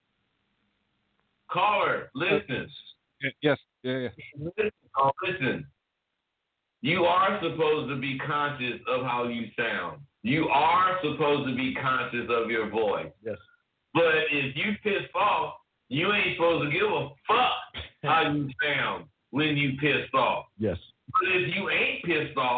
Caller, listen. Yes. Yeah. Listen. You are supposed to be conscious of how you sound. You are supposed to be conscious of your voice. Yes. But if you pissed off, you ain't supposed to give a fuck how you sound when you pissed off. Yes. But if you ain't pissed off,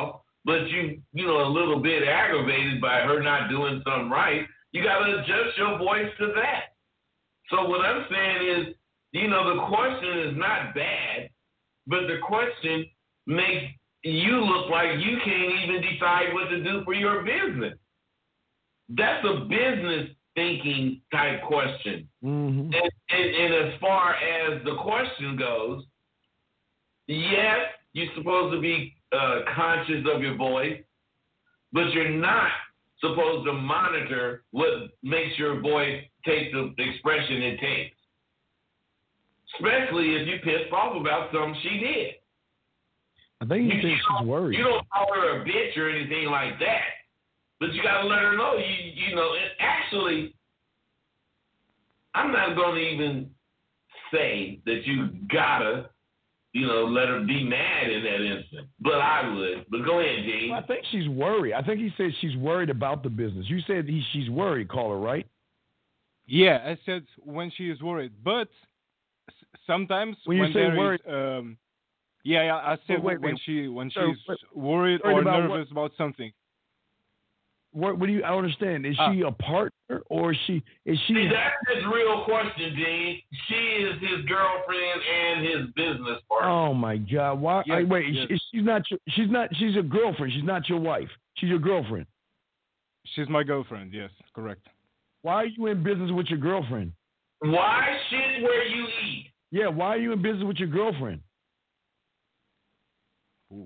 but you know, a little bit aggravated by her not doing something right, you got to adjust your voice to that. So what I'm saying is, you know, the question is not bad, but the question makes you look like you can't even decide what to do for your business. That's a business thinking type question. Mm-hmm. And as far as the question goes, yes, you're supposed to be conscious of your voice, but you're not supposed to monitor what makes your voice take the expression it takes. Especially if you pissed off about something she did. I think you think she's worried. You don't call her a bitch or anything like that, but you got to let her know. You know. And actually, I'm not going to even say that you gotta, you know, let her be mad in that instant. But I would. But go ahead, Dean. Well, I think she's worried. I think he said she's worried about the business. You said she's worried, caller, right? Yeah, I said when she is worried, but sometimes when you say worried, yeah, I said when she's worried or nervous about something. What do you? I don't understand. Is she a partner or is she? See, that's his real question, Dean. She is his girlfriend and his business partner. Oh my God! Why? Yes, wait, yes. She's not. She's a girlfriend. She's not your wife. She's your girlfriend. She's my girlfriend. Yes, correct. Why are you in business with your girlfriend? Why shit where you eat? Yeah, why are you in business with your girlfriend? Ooh.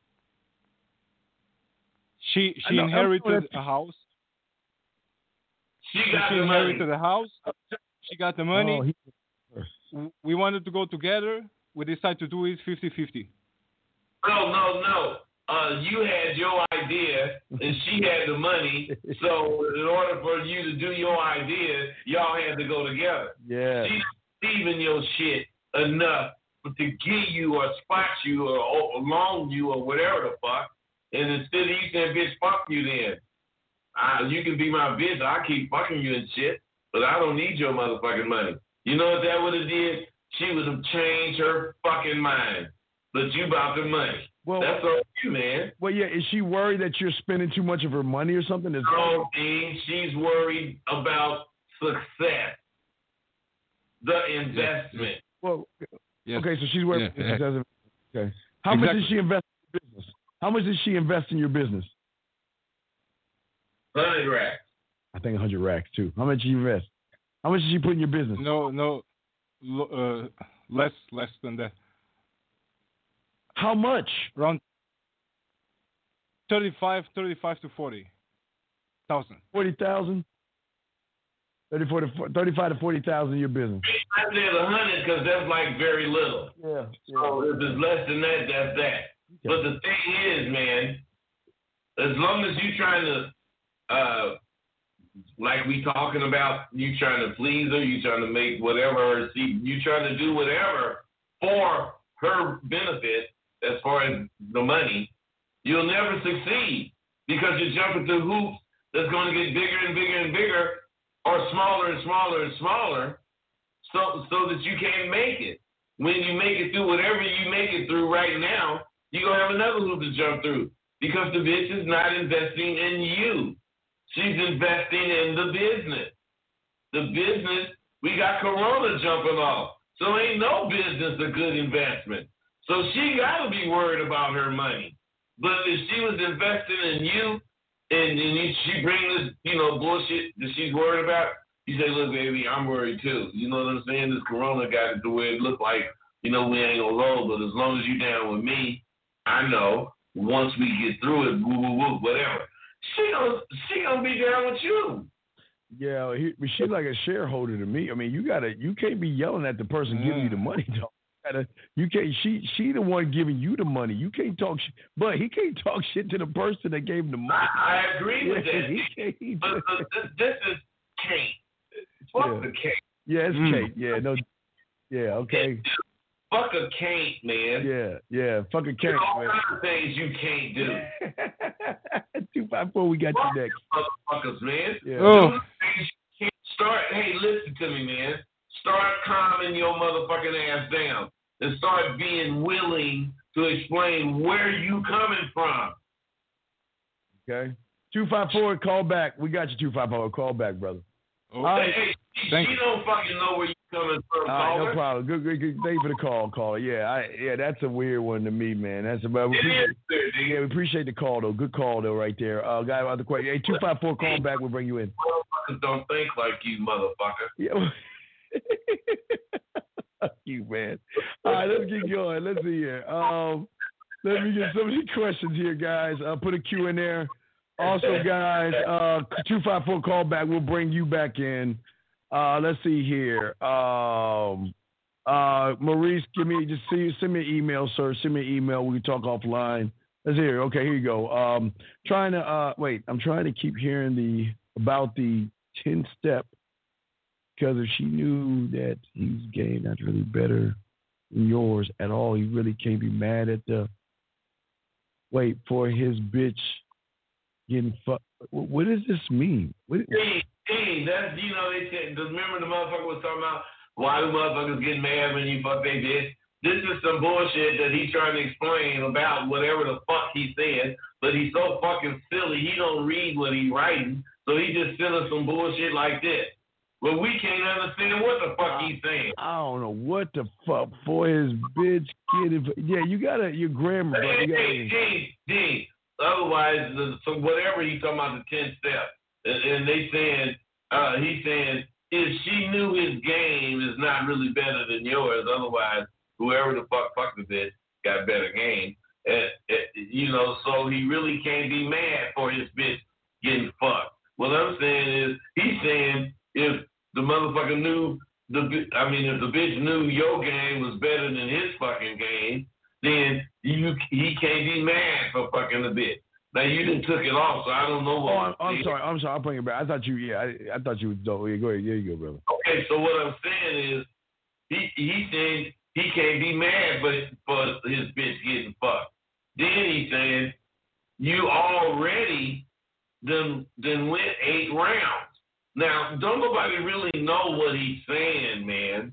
She inherited a house. She inherited a house. She got the money. We wanted to go together. We decided to do it 50-50. No. You had your idea and she had the money. So in order for you to do your idea, y'all had to go together. Yeah. She didn't believe in your shit enough to give you or spot you or loan you or whatever the fuck. And instead of you saying, bitch, fuck you then. You can be my bitch. I keep fucking you and shit, but I don't need your motherfucking money. You know what that would have did? She would have changed her fucking mind. But you about the money. Well, that's all you, man. Well, yeah, is she worried that you're spending too much of her money or something? No, Dean, she's worried about success, the investment. Well, yes. Okay, so she's worried. Yeah. Okay. How much did she invest in your business? How much did she invest in your business? 100 racks. I think 100 racks too. How much did you invest? How much did she put in your business? No, less than that. How much? Around 35 to 40,000. 40,000. 35 to 40,000 in your business. I said 100 because that's like very little. Yeah. So if it's less than that, that's that. Okay. But the thing is, man, as long as you're trying to, like we talking about, you trying to please her, you trying to make whatever, you trying to do whatever for her benefit as far as the money, you'll never succeed because you're jumping through hoops that's going to get bigger and bigger and bigger or smaller and smaller and smaller so that you can't make it. When you make it through whatever you make it through right now, you're going to have another hoop to jump through because the bitch is not investing in you. She's investing in the business. The business, we got Corona jumping off. So ain't no business a good investment. So she got to be worried about her money. But if she was investing in you and she bring this, bullshit that she's worried about, you say, look, baby, I'm worried too. You know what I'm saying? This Corona got it to where it look like, we ain't going to roll, but as long as you down with me, I know once we get through it, woo, whatever. She gonna be down with you. Yeah, she's like a shareholder to me. I mean, you can't be yelling at the person giving you the money, though. You can't. She the one giving you the money. You can't talk shit, but he can't talk shit to the person that gave him the money. I agree with that. But this is Kate. Fuck the Kate. Yeah, it's Kate. Yeah, no. Yeah, okay. Fuck a Kate, man. Yeah. Fuck a Kate, There's all man. kinds of things you can't do. 254, we got you next. Motherfuckers, man. Yeah. Hey, listen to me, man. Start calming your motherfucking ass down and start being willing to explain where you coming from. Okay. 254, call back. We got you, 254. Call back, brother. Okay. All right. Hey, she don't fucking know where you coming from, All right, caller. no problem. Good. Thank you for the call, caller. Yeah, that's a weird one to me, man. That's about. We appreciate the call though. Good call though, right there. Guy about the question. Hey, 254, call back. We'll bring you in. Motherfuckers don't think like you, motherfucker. Yeah. Fuck you, man. All right, let's get going. Let's see here. Let me get some of these questions here, guys. Put a Q in there. Also, guys, 254 call back. We'll bring you back in. Let's see here. Maurice, send me an email, sir. Send me an email. We can talk offline. Let's hear. Okay, here you go. I'm trying to keep hearing about the 10-step, because if she knew that he's gay, not really better than yours at all, he really can't be mad at for his bitch getting fucked. What does this mean? Hey, that's, they said, remember the motherfucker was talking about why do motherfuckers get mad when you fuck their bitch? This is some bullshit that he's trying to explain about whatever the fuck he said, but he's so fucking silly, he don't read what he's writing, so he just sending some bullshit like this. Well, we can't understand what the fuck he's saying. I don't know what the fuck for his bitch getting. Yeah, you gotta your grammar. Hey, otherwise, so whatever he's talking about the 10 steps, and they saying he's saying if she knew his game is not really better than yours, otherwise whoever the fuck the bitch got better game. So he really can't be mad for his bitch getting fucked. What I'm saying is he's saying if the motherfucker knew if the bitch knew your game was better than his fucking game, then he can't be mad for fucking the bitch. Now you done took it off, so I don't know what. I'm sorry. I'll bring it back. I thought you. Yeah, I thought you would. Oh, yeah, go ahead. There you go, brother. Okay, so what I'm saying is he's saying he can't be mad for his bitch getting fucked. Then he's saying you already done went 8 rounds. Now, don't nobody really know what he's saying, man.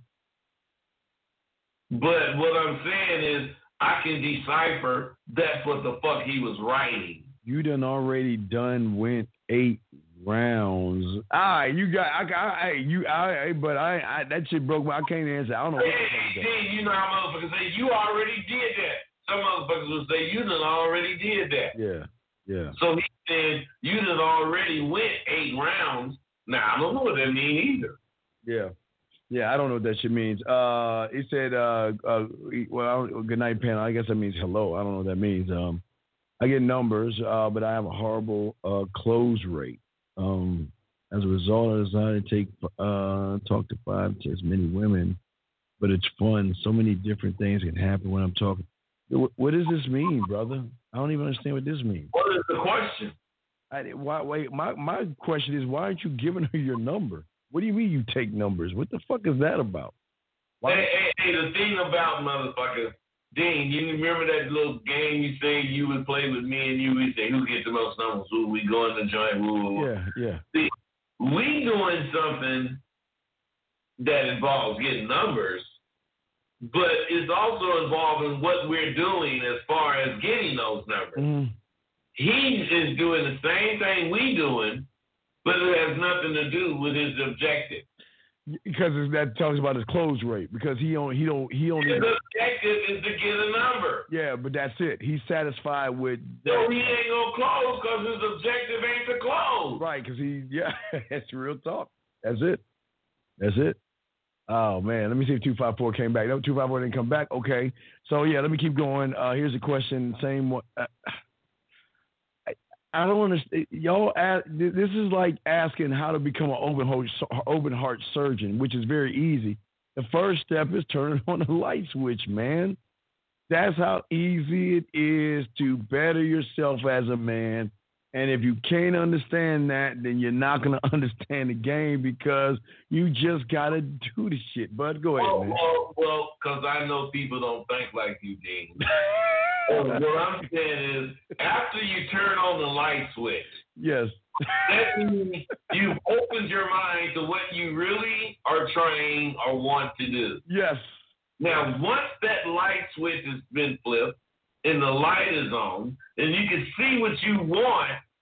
But what I'm saying is I can decipher that's what the fuck he was writing. You done already went 8 rounds. All right, you got but that shit broke my. I can't answer. I don't know. Hey, you know how motherfuckers say you already did that. Some motherfuckers will say you done already did that. Yeah. So he said you done already went 8 rounds. Now, I don't know what that means either. Yeah, I don't know what that shit means. He said, good night, panel. I guess that means hello. I don't know what that means. I get numbers, but I have a horrible close rate. As a result, I decided to talk to 5 to as many women, but it's fun. So many different things can happen when I'm talking. What does this mean, brother? I don't even understand what this means. What is the question? My question is, why aren't you giving her your number? What do you mean you take numbers? What the fuck is that about? Hey, the thing about motherfuckers, Dean, you remember that little game you say you would play with me and you would say, who gets the most numbers? Who we go in the joint? Yeah. See, we doing something that involves getting numbers, but it's also involving what we're doing as far as getting those numbers. Mm-hmm. He is doing the same thing we doing, but it has nothing to do with his objective. Because that talks about his close rate. Because he only. His objective is to get a number. Yeah, but that's it. He's satisfied with. So he ain't gonna close because his objective ain't to close. Right, because that's real talk. That's it. Oh man, let me see if 254 came back. No, 254 didn't come back. Okay, so yeah, let me keep going. Here's a question. Same one. I don't understand. Y'all, this is like asking how to become an open heart surgeon, which is very easy. The first step is turning on the light switch, man. That's how easy it is to better yourself as a man. And if you can't understand that, then you're not going to understand the game because you just got to do the shit. Bud, go ahead, man. Well, because I know people don't think like you, Dean. What I'm saying is, after you turn on the light switch, yes, that means you've opened your mind to what you really are trying or want to do. Yes. Now, once that light switch has been flipped and the light is on, and you can see what you want,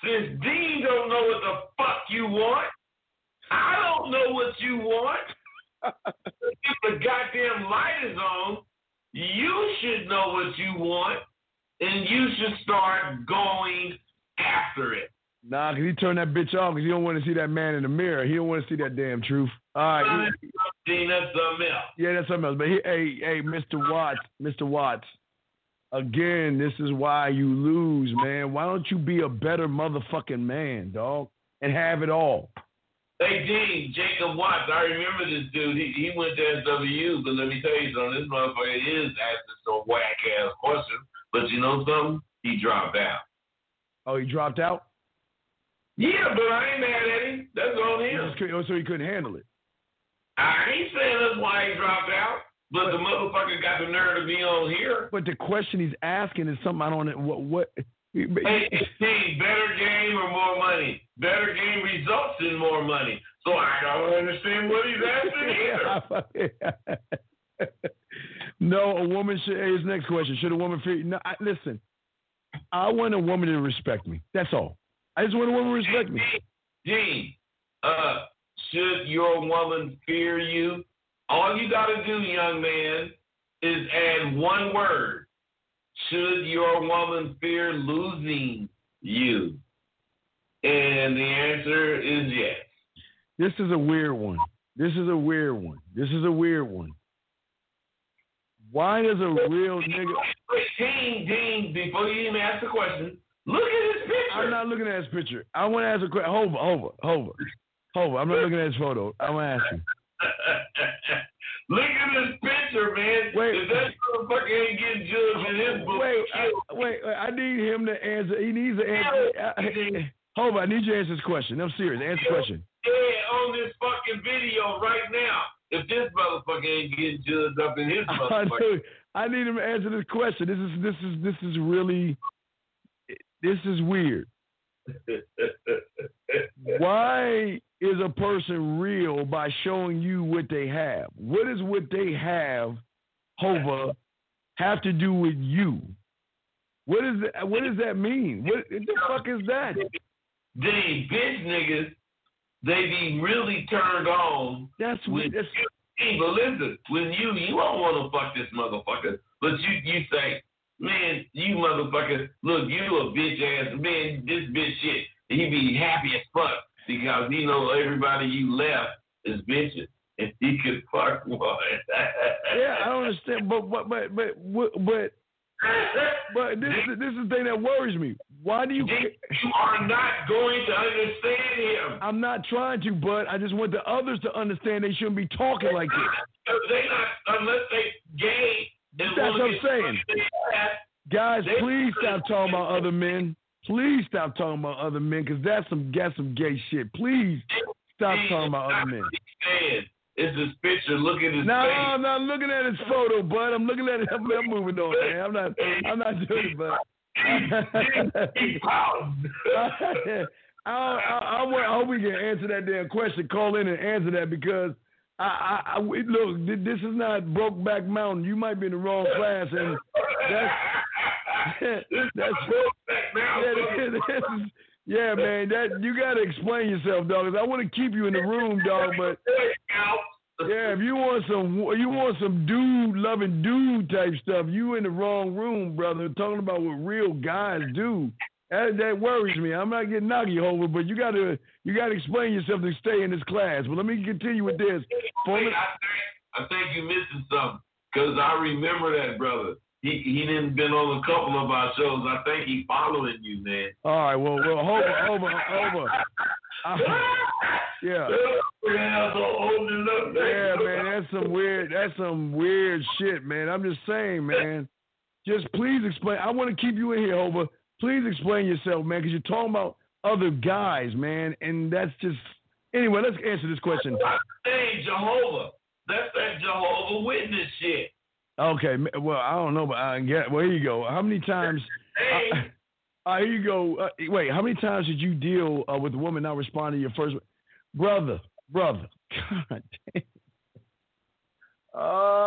since Dean don't know what the fuck you want, I don't know what you want. If the goddamn light is on, you should know what you want, and you should start going after it. Nah, because he turned that bitch off because he don't want to see that man in the mirror. He don't want to see that damn truth. All right. Dean, that's something else. Yeah, that's something else. But hey, Mr. Watts, again, this is why you lose, man. Why don't you be a better motherfucking man, dog, and have it all? Hey, Dean, Jacob Watts, I remember this dude. He went to SWU, but let me tell you something. This motherfucker is asking some whack-ass questions. But you know something? He dropped out. Oh, he dropped out? Yeah, but I ain't mad at him. That's on him. So he couldn't handle it. I ain't saying that's why he dropped out, but the motherfucker got the nerve to be on here. But the question he's asking is something I don't know. What? Hey, Steve, better game or more money? Better game results in more money. So I don't understand what he's asking either. No, a woman should. Hey, his next question: should a woman fear? No, listen. I want a woman to respect me. That's all. I just want a woman to respect me. Dean, should your woman fear you? All you got to do, young man, is add one word. Should your woman fear losing you? And the answer is yes. This is a weird one. Why does a real nigga... Dean, before you even ask the question, look at his picture. I'm not looking at his picture. I want to ask a question. Hova. I'm not looking at his photo. I want to ask you. Look at this picture, man. Wait. If that motherfucker ain't getting judged in his book. Wait. I need him to answer. He needs to answer. Hova, I need you to answer this question. I'm serious. Answer the question. Yeah, on this fucking video right now. If this motherfucker ain't getting judged up in his motherfucker. I need him to answer this question. This is really... This is weird. Why is a person real by showing you what they have? What does what they have, Hova, have to do with you? What does that mean? What the fuck is that? They bitch niggas, they be really turned on. That's when but listen, when you don't want to fuck this motherfucker, but you say, man, you motherfucker, look, you a bitch ass, man, this bitch shit. He be happy as fuck because he know everybody you left is bitches and he could fuck one. Yeah, I don't understand, but this is the thing that worries me. Why do you? You are not going to understand him. I'm not trying to, but I just want the others to understand they shouldn't be talking like this. They not unless they gay. That's what I'm saying. Guys, please stop talking about other men. Please stop talking about other men, because that's some gay shit. Please stop talking about other men. It's this picture. Look at his face. No, I'm not looking at his photo, bud. I'm looking at it. I'm moving on, man. I'm not doing it, bud. I hope we can answer that damn question. Call in and answer that, because look, this is not Brokeback Mountain. You might be in the wrong class, and that's Brokeback Mountain. Yeah, man. That you gotta explain yourself, dog. 'Cause I want to keep you in the room, dog. But yeah, if you want some dude loving dude type stuff, you in the wrong room, brother. Talking about what real guys do. That worries me. I'm not getting knocky over, but you gotta explain yourself to stay in this class. But let me continue with this. I think you're missing something, because I remember that brother. He didn't been on a couple of our shows. I think he following you, man. All right, well, over. Yeah. Yeah, man, that's some weird shit, man. I'm just saying, man. Just please explain. I want to keep you in here, Hova. Please explain yourself, man, because you're talking about other guys, man, and that's just... Anyway, let's answer this question. Hey, Jehovah. That's that Jehovah Witness shit. Okay, well, I don't know, but I get... Well, here you go. How many times... here you go. Wait, how many times did you deal with a woman not responding to your first... Brother. God damn.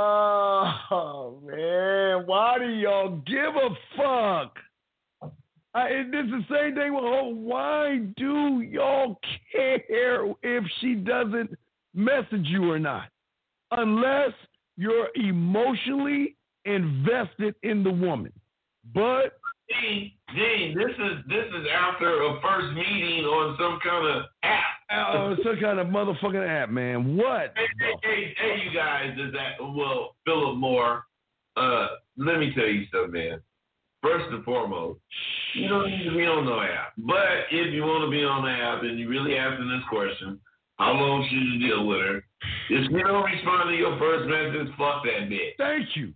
Oh, man. Why do y'all give a fuck? It's the same thing with her. Why do y'all care if she doesn't message you or not? Unless you're emotionally invested in the woman. But Gene, this is after a first meeting on some kind of app. Some kind of motherfucking app, man. What? Hey, you guys, Philip Moore, let me tell you something, man. First and foremost, you don't need to be on no app. But if you want to be on the app and you really asking this question, how long should you deal with her? If you don't respond to your first message, fuck that bitch. Thank you.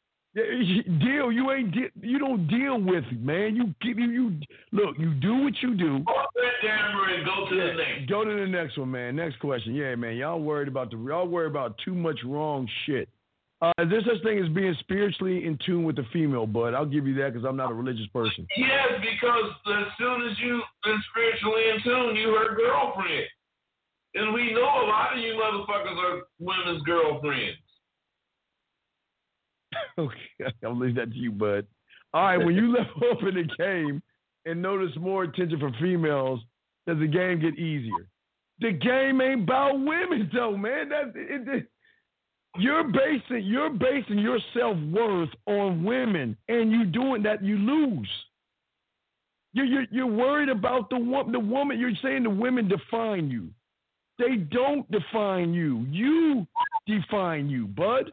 You don't deal with it, man. You look, you do what you do. Off that camera and go to the next. Go to the next one, man. Next question. Yeah, man. Y'all worried about too much wrong shit. Is there such thing as being spiritually in tune with the female, bud? I'll give you that because I'm not a religious person. Yes, because as soon as you are spiritually in tune, you her girlfriend. And we know a lot of you motherfuckers are women's girlfriends. Okay, I'll leave that to you, bud. All right, when you level up in the game and notice more attention from females, does the game get easier? The game ain't about women, though, man. You're basing your self-worth on women, and you doing that, you lose. You're worried about the woman. You're saying the women define you. They don't define you. You define you, bud.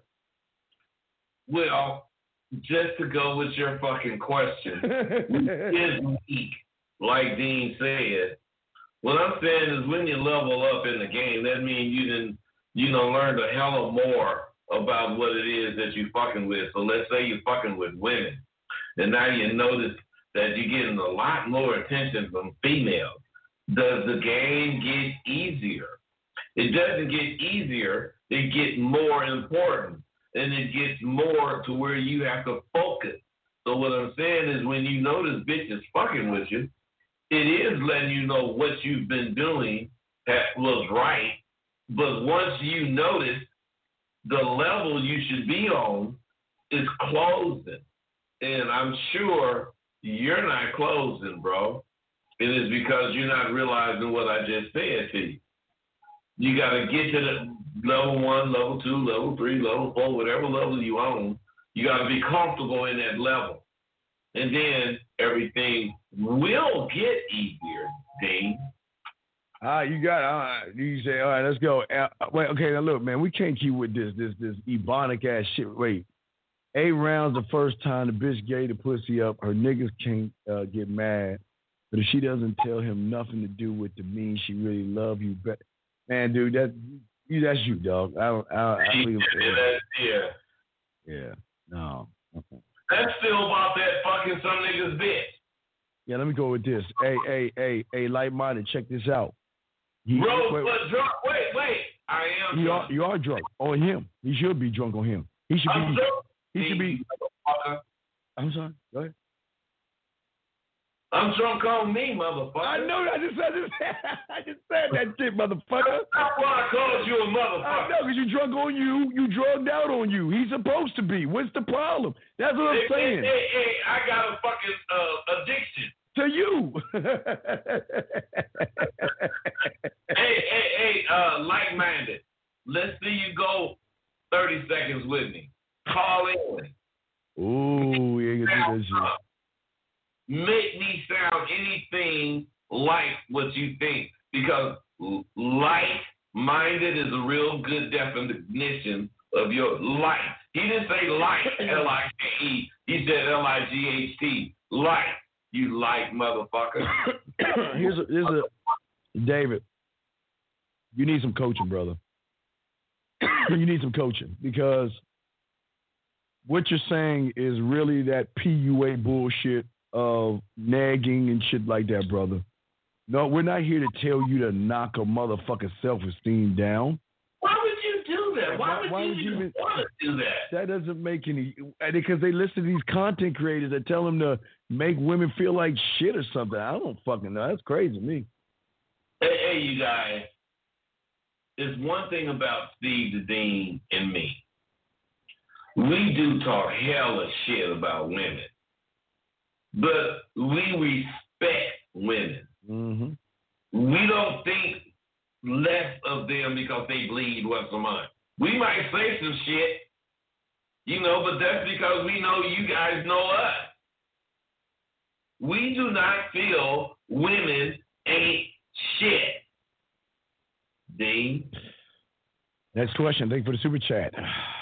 Well, just to go with your fucking question, is weak, like Dean said. What I'm saying is when you level up in the game, that means you learned a hell of more about what it is that you fucking with. So let's say you're fucking with women, and now you notice that you're getting a lot more attention from females. Does the game get easier? It doesn't get easier. It gets more important, and it gets more to where you have to focus. So what I'm saying is when you notice bitches fucking with you, it is letting you know what you've been doing that was right. But once you notice the level you should be on is closing. And I'm sure you're not closing, bro. It is because you're not realizing what I just said to you. You got to get to the level 1, level 2, level 3, level 4, whatever level you own. You got to be comfortable in that level. And then everything will get easier, Dean. You got it. You say, all right, let's go. Wait, okay, now look, man, we can't keep with this ebonic ass shit. Wait, 8 rounds the first time the bitch gave the pussy up, her niggas can't get mad. But if she doesn't tell him nothing to do with the mean she really love you, man, dude, that's you, dog. Yeah. No. Okay. That's still about that fucking some niggas bitch. Yeah, let me go with this. Hey, light-minded, check this out. Wait. I am drunk. You are drunk on him. He should be drunk on him. He should be. I'm sorry. Go ahead. I'm drunk on me, motherfucker. I know. I just said that shit, motherfucker. That's why I called you a motherfucker. I know, because you drunk on you. You drugged out on you. He's supposed to be. What's the problem? That's what I'm saying. Hey, I got a fucking addiction. To you. Hey, like-minded. Let's see you go 30 seconds with me. Call in. Ooh, you ain't gonna do that shit. Make me sound anything like what you think, because like-minded is a real good definition of your light. He didn't say like, L-I-K-E. He said L-I-G-H-T. Like. You like motherfucker. Here's a David. You need some coaching, brother. You need some coaching, because what you're saying is really that PUA bullshit of nagging and shit like that, brother. No, we're not here to tell you to knock a motherfucking self-esteem down. Why would you do that? Why would you even want to do that? That doesn't make any... Because they listen to these content creators that tell them to make women feel like shit or something. I don't fucking know. That's crazy to me. Hey, you guys. There's one thing about Steve the Dean and me. We do talk hella shit about women. but we respect women. Mm-hmm. We don't think less of them because they bleed once a month. We might say some shit, but that's because we know you guys know us. We do not feel women ain't shit. Dean? Next question. Thank you for the super chat.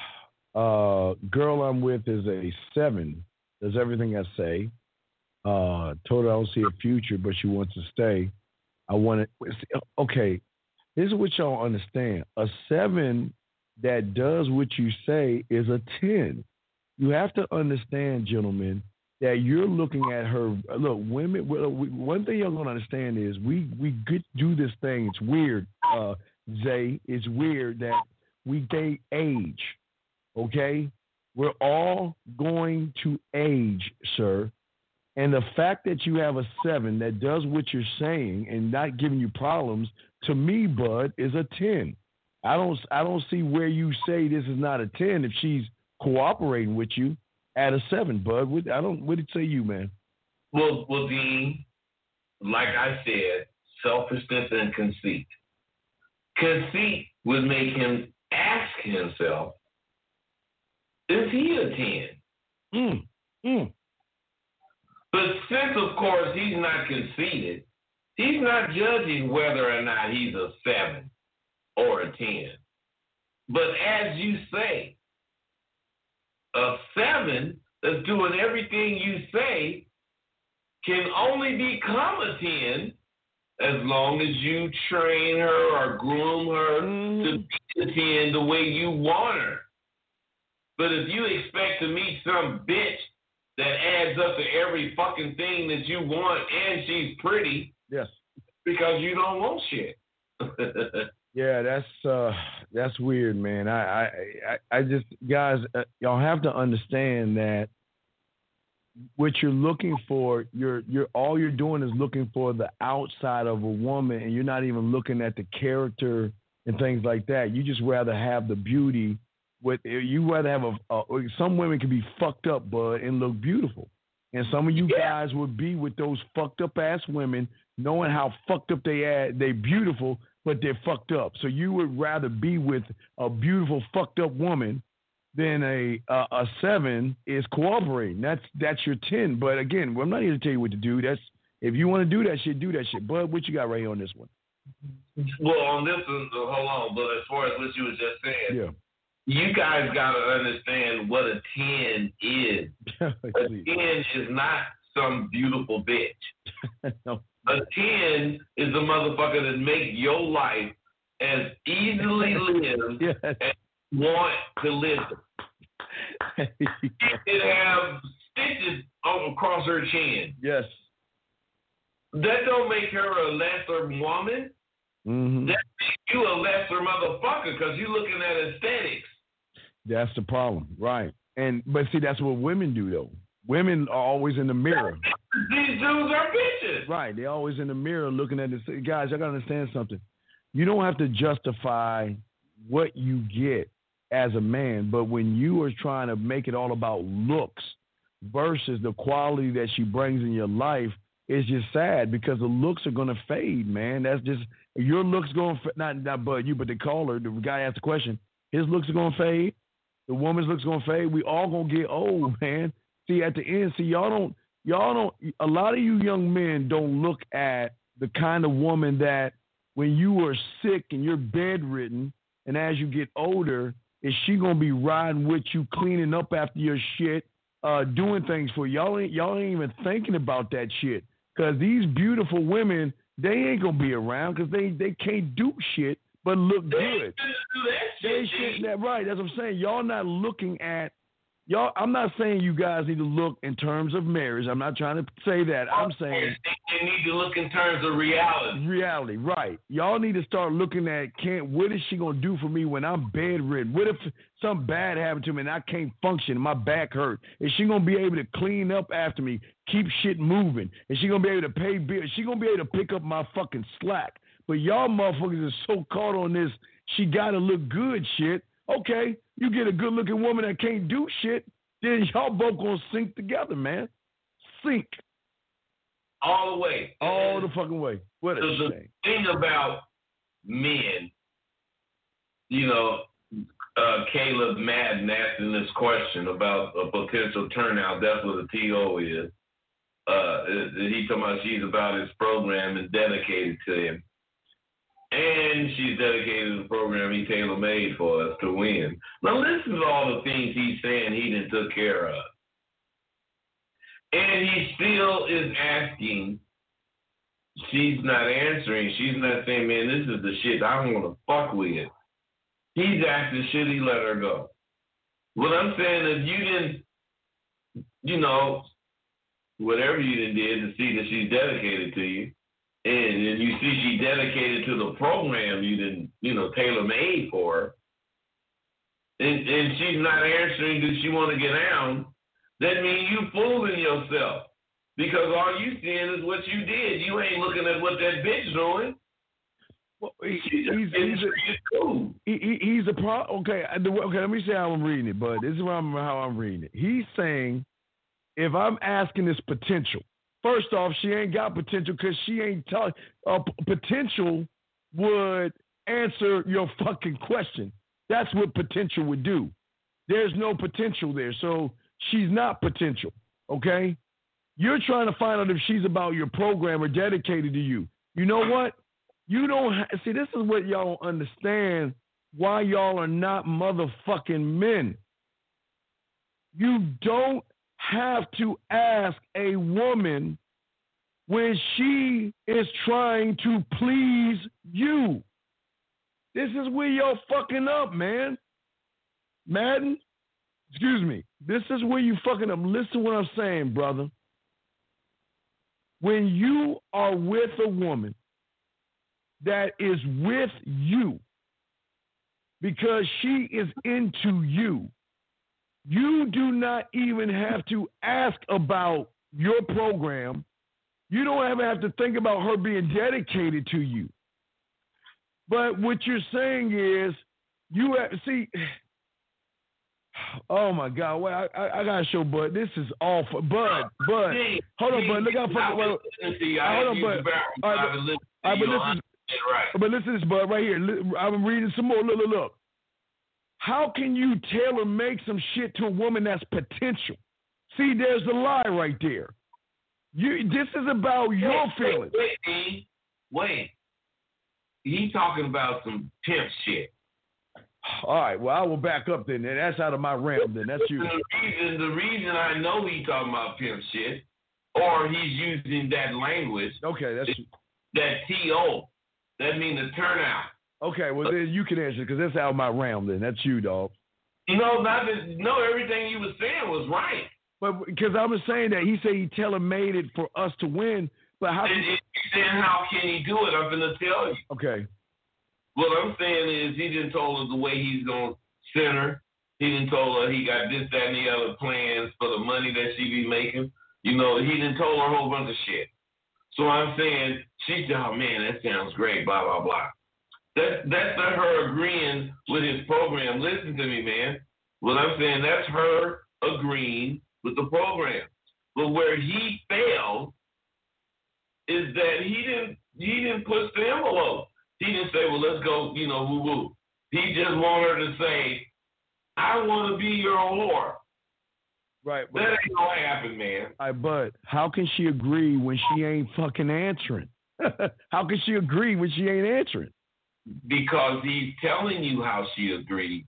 Girl I'm with is a 7. Does everything I say. Told her I don't see a future, but she wants to stay. I want to. Okay, this is what y'all understand. A 7 that does what you say is a 10. You have to understand, gentlemen, that you're looking at her. Look, women. One thing y'all gonna understand is we do this thing. It's weird, Zay. It's weird that we date age. Okay, we're all going to age, sir. And the fact that you have a 7 that does what you're saying and not giving you problems, to me, bud, is a 10. I don't see where you say this is not a 10 if she's cooperating with you at a 7, bud. What did it say you, man? Well, Dean, like I said, selfishness and conceit. Conceit would make him ask himself, is he a 10? But since, of course, he's not conceited, he's not judging whether or not he's a 7 or a 10. But as you say, a 7 that's doing everything you say can only become a 10 as long as you train her or groom her to be a 10 the way you want her. But if you expect to meet some bitch that adds up to every fucking thing that you want and she's pretty, yes, because you don't want shit. Yeah, that's weird, man. I just, guys, y'all have to understand that what you're looking for, you're all you're doing is looking for the outside of a woman, and you're not even looking at the character and things like that. You just rather have the beauty. You rather have some women can be fucked up, bud, and look beautiful. And some of you guys would be with those fucked up ass women, knowing how fucked up they're beautiful, but they're fucked up. So you would rather be with a beautiful fucked up woman than a 7 is cooperating. That's your 10. But again, I'm not here to tell you what to do. That's if you want to do that shit, do that shit. Bud, what you got right here on this one? Well, on this one, hold on. But as far as what you were just saying, yeah. You guys got to understand what a 10 is. A 10 is not some beautiful bitch. No. A 10 is a motherfucker that make your life as easily lived as you want to live it. She could have stitches across her chin. Yes. That don't make her a lesser woman. Mm-hmm. That makes you a lesser motherfucker because you're looking at aesthetics. That's the problem, right? But see, that's what women do, though. Women are always in the mirror. These dudes are bitches. Right, they're always in the mirror looking at this. Guys, I gotta understand something. You don't have to justify what you get as a man, but when you are trying to make it all about looks versus the quality that she brings in your life, it's just sad because the looks are gonna fade, man. That's just your looks going not but you, but the caller, the guy asked the question. His looks are gonna fade. The woman's looks gonna fade. We all gonna get old, man. See, at the end, y'all don't. A lot of you young men don't look at the kind of woman that when you are sick and you're bedridden, and as you get older, is she gonna be riding with you, cleaning up after your shit, doing things for you? Y'all ain't even thinking about that shit. Cause these beautiful women, they ain't gonna be around because they can't do shit but look good. Right, that's what I'm saying. Y'all not looking at y'all. I'm not saying you guys need to look in terms of marriage. I'm not trying to say that. I'm saying they need to look in terms of reality. Reality, right? Y'all need to start looking at what is she gonna do for me when I'm bedridden? What if something bad happened to me and I can't function and my back hurt? Is she gonna be able to clean up after me, keep shit moving? Is she gonna be able to pay bills? Is she gonna be able to pick up my fucking slack? But y'all motherfuckers are so caught on this, she gotta look good shit. Okay, you get a good looking woman that can't do shit, then y'all both gonna sink together, man. sink. All the way. All the fucking way. What a the shame. thing about men, Caleb Madden asking this question about a potential turnout. That's what a TO is. He talking about she's about his program and dedicated to him. And she's dedicated to the program he tailor-made for us to win. Now listen to all the things he's saying he done took care of. And he still is asking. She's not answering. She's not saying, man, this is the shit I want to fuck with. He's asking, should he let her go? What I'm saying is you didn't, whatever you done did to see that she's dedicated to you, and you see she dedicated to the program you didn't, tailor-made for her, and she's not answering, does she want to get down? That means you fooling yourself. Because all you seeing is what you did. You ain't looking at what that bitch doing. Well, he's a pro. Okay, let me say how I'm reading it, bud. This is how I'm reading it. He's saying, if I'm asking this potential, first off, she ain't got potential because she ain't talking. Potential would answer your fucking question. That's what potential would do. There's no potential there, so she's not potential. Okay. You're trying to find out if she's about your program or dedicated to you. You know what? You don't see, this is what y'all don't understand, why y'all are not motherfucking men. You don't have to ask a woman when she is trying to please you. This is where y'all fucking up, man. Madden, excuse me. This is where you fucking up. Listen to what I'm saying, brother. When you are with a woman that is with you because she is into you, you do not even have to ask about your program. You don't ever have to think about her being dedicated to you. But what you're saying is, oh my God! Well, I gotta show Bud. This is awful, Bud. Hold on, Bud. Look how fucking. Hold on, Bud. But listen to this, Bud. Right here. I'm reading some more. Look. How can you tailor make some shit to a woman that's potential? See, there's the lie right there. This is about your feelings. Wait. He talking about some pimp shit. All right, well, I will back up then. That's out of my realm then. That's you. The reason I know he talking about pimp shit, or he's using that language. Okay, that's that T.O. That means the turnout. Okay, well, then you can answer because that's out of my realm then. That's you, dog. No, everything you was saying was right. But because I was saying that he said he tailor-made it for us to win, but how can he do it? I'm going to tell you. Okay. What I'm saying is he didn't told her the way he's going to send her. He didn't told her he got this, that, and the other plans for the money that she be making. He didn't told her a whole bunch of shit. So I'm saying, she said, oh, man, that sounds great, blah, blah, blah. That's not her agreeing with his program. Listen to me, man. What I'm saying, that's her agreeing with the program. But where he failed is that he didn't push the envelope. He didn't say, well, let's go, woo-woo. He just wanted her to say, I want to be your whore. Right. That ain't going to happen, man. All right, but how can she agree when she ain't fucking answering? How can she agree when she ain't answering? Because he's telling you how she agreed.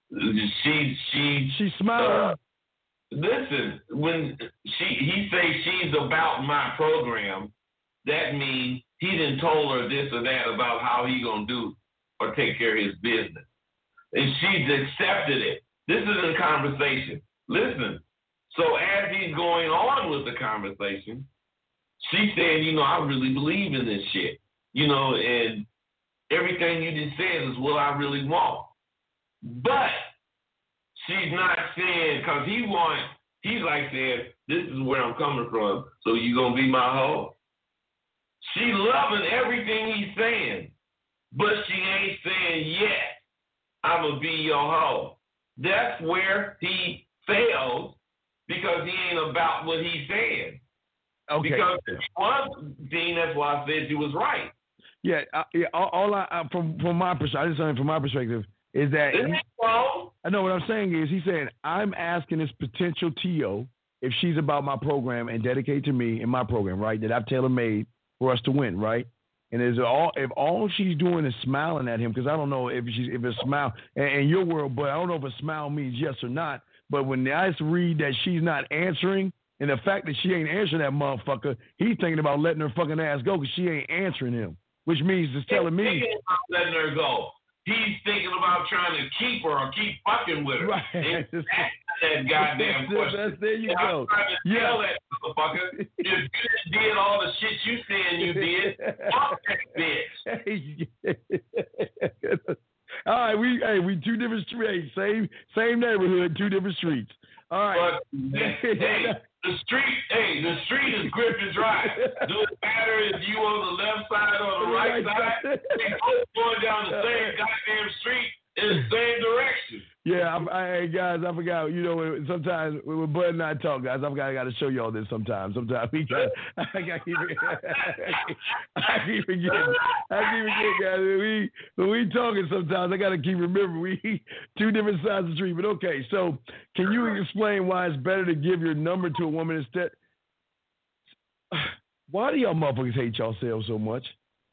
She smiled. Listen, when he say she's about my program, that means he didn't told her this or that about how he gonna do or take care of his business. And she's accepted it. This is a conversation. Listen, so as he's going on with the conversation, she's saying, I really believe in this shit. And everything you just said is what I really want. But she's not saying, because he's like saying, this is where I'm coming from, so you gonna be my hoe? She loving everything he's saying, but she ain't saying, yes, I'm going to be your hoe. That's where he fails, because he ain't about what he's saying. Okay. Because if you was, Dean, that's why I said you was right. Yeah, from my perspective is that I know what I'm saying is he's saying I'm asking this potential TO if she's about my program and dedicated to me in my program, right? That I've tailor made for us to win, right? And if all she's doing is smiling at him, because I don't know if it's smile in your world, but I don't know if a smile means yes or not. But when I read that she's not answering, and the fact that she ain't answering that motherfucker, he's thinking about letting her fucking ass go because she ain't answering him, which means it's telling me. He's thinking about letting her go. He's thinking about trying to keep her or keep fucking with her. Right. That goddamn question. There you go. I'm trying to tell that motherfucker, if you did all the shit you saying you did, fuck that bitch. All right, we two different streets. Same neighborhood, two different streets. All right. But, the street is Griffin Drive. Do it matter if you on the left side or the right side? We both going down the same goddamn street in the same direction. Yeah, hey guys, I forgot. You know, sometimes when Bud and I talk, guys, I got to show y'all this sometimes. Sometimes I keep forgetting, guys. When we talking, sometimes I got to keep remembering we two different sides of the street. But okay, so can you explain why it's better to give your number to a woman instead? Why do y'all motherfuckers hate yourselves so much?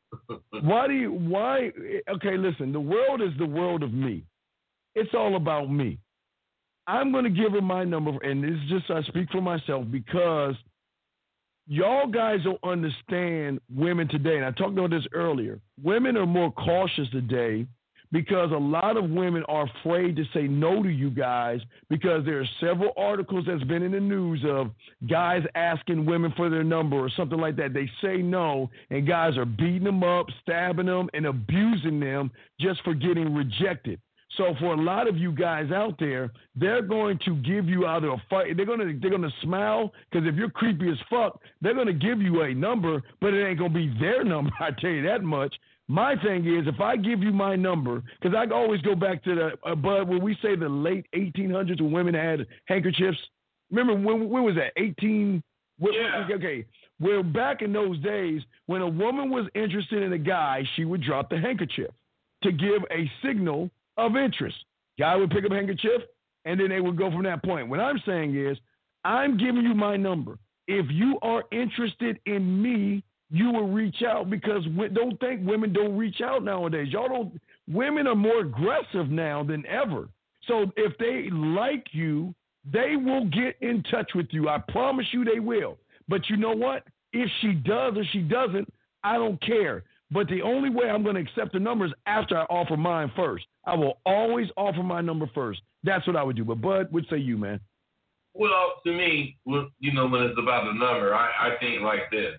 Why? Okay, listen. The world is the world of me. It's all about me. I'm going to give her my number, and this is just I speak for myself because y'all guys don't understand women today, and I talked about this earlier. Women are more cautious today because a lot of women are afraid to say no to you guys because there are several articles that's been in the news of guys asking women for their number or something like that. They say no, and guys are beating them up, stabbing them, and abusing them just for getting rejected. So for a lot of you guys out there, they're going to give you either a fight. They're gonna smile because if you're creepy as fuck, they're gonna give you a number, but it ain't gonna be their number. I tell you that much. My thing is, if I give you my number, because I always go back to the Bud, when we say the late 1800s when women had handkerchiefs. Remember when was that? 18. Yeah. Okay. Well, back in those days, when a woman was interested in a guy, she would drop the handkerchief to give a signal of interest. Guy would pick up a handkerchief, and then they would go from that point. What I'm saying is, I'm giving you my number. If you are interested in me, you will reach out because don't think women don't reach out nowadays. Women are more aggressive now than ever. So if they like you, they will get in touch with you. I promise you they will. But you know what? If she does or she doesn't, I don't care. But the only way I'm going to accept the number is after I offer mine first. I will always offer my number first. That's what I would do. But Bud, what say you, man? Well, to me, when it's about the number, I think like this.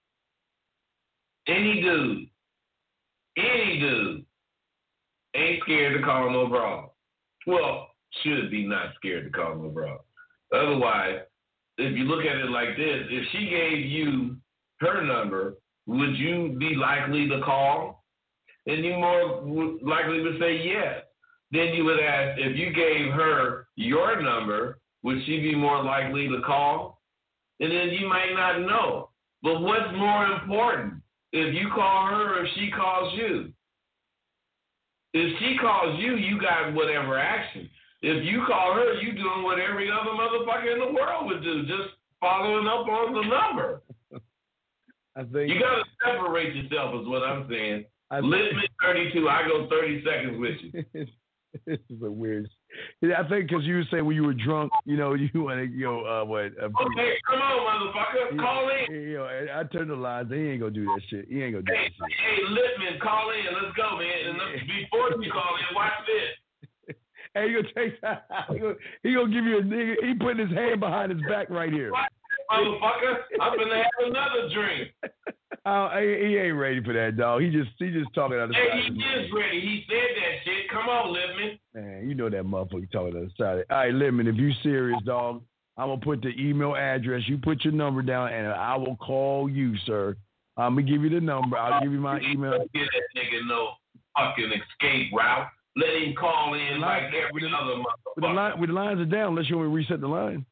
Any dude ain't scared to call no broad. Well, should be not scared to call no broad. Otherwise, if you look at it like this, if she gave you her number, would you be likely to call? And you more likely to say yes. Then you would ask, if you gave her your number, would she be more likely to call? And then you might not know. But what's more important? If you call her or if she calls you? If she calls you, you got whatever action. If you call her, you doing what every other motherfucker in the world would do, just following up on the number. You got to separate yourself is what I'm saying. Littman 32, I go 30 seconds with you. This is a weird. I think because you say when you were drunk, you want to what? Okay, come on, motherfucker, call in. I turned the lines. He ain't gonna do that shit. He ain't gonna do that shit. Hey, Littman, call in. Let's go, man. And before you call in, watch this. Hey, he gonna take. He gonna give you a nigga. He putting his hand behind his back right here. Watch this, motherfucker. I'm gonna have another drink. He ain't ready for that, dog. He just talking out of the side. Hey, he is ready. He said that shit. Come on, Littman. Man, you know that motherfucker talking out of the side. All right, Littman, if you serious, dog, I'm gonna put the email address. You put your number down, and I will call you, sir. I'm gonna give you the number. I'll give you my email. Get that nigga no fucking escape route. Let him call in like every other motherfucker. With the lines are down, unless you want to reset the line.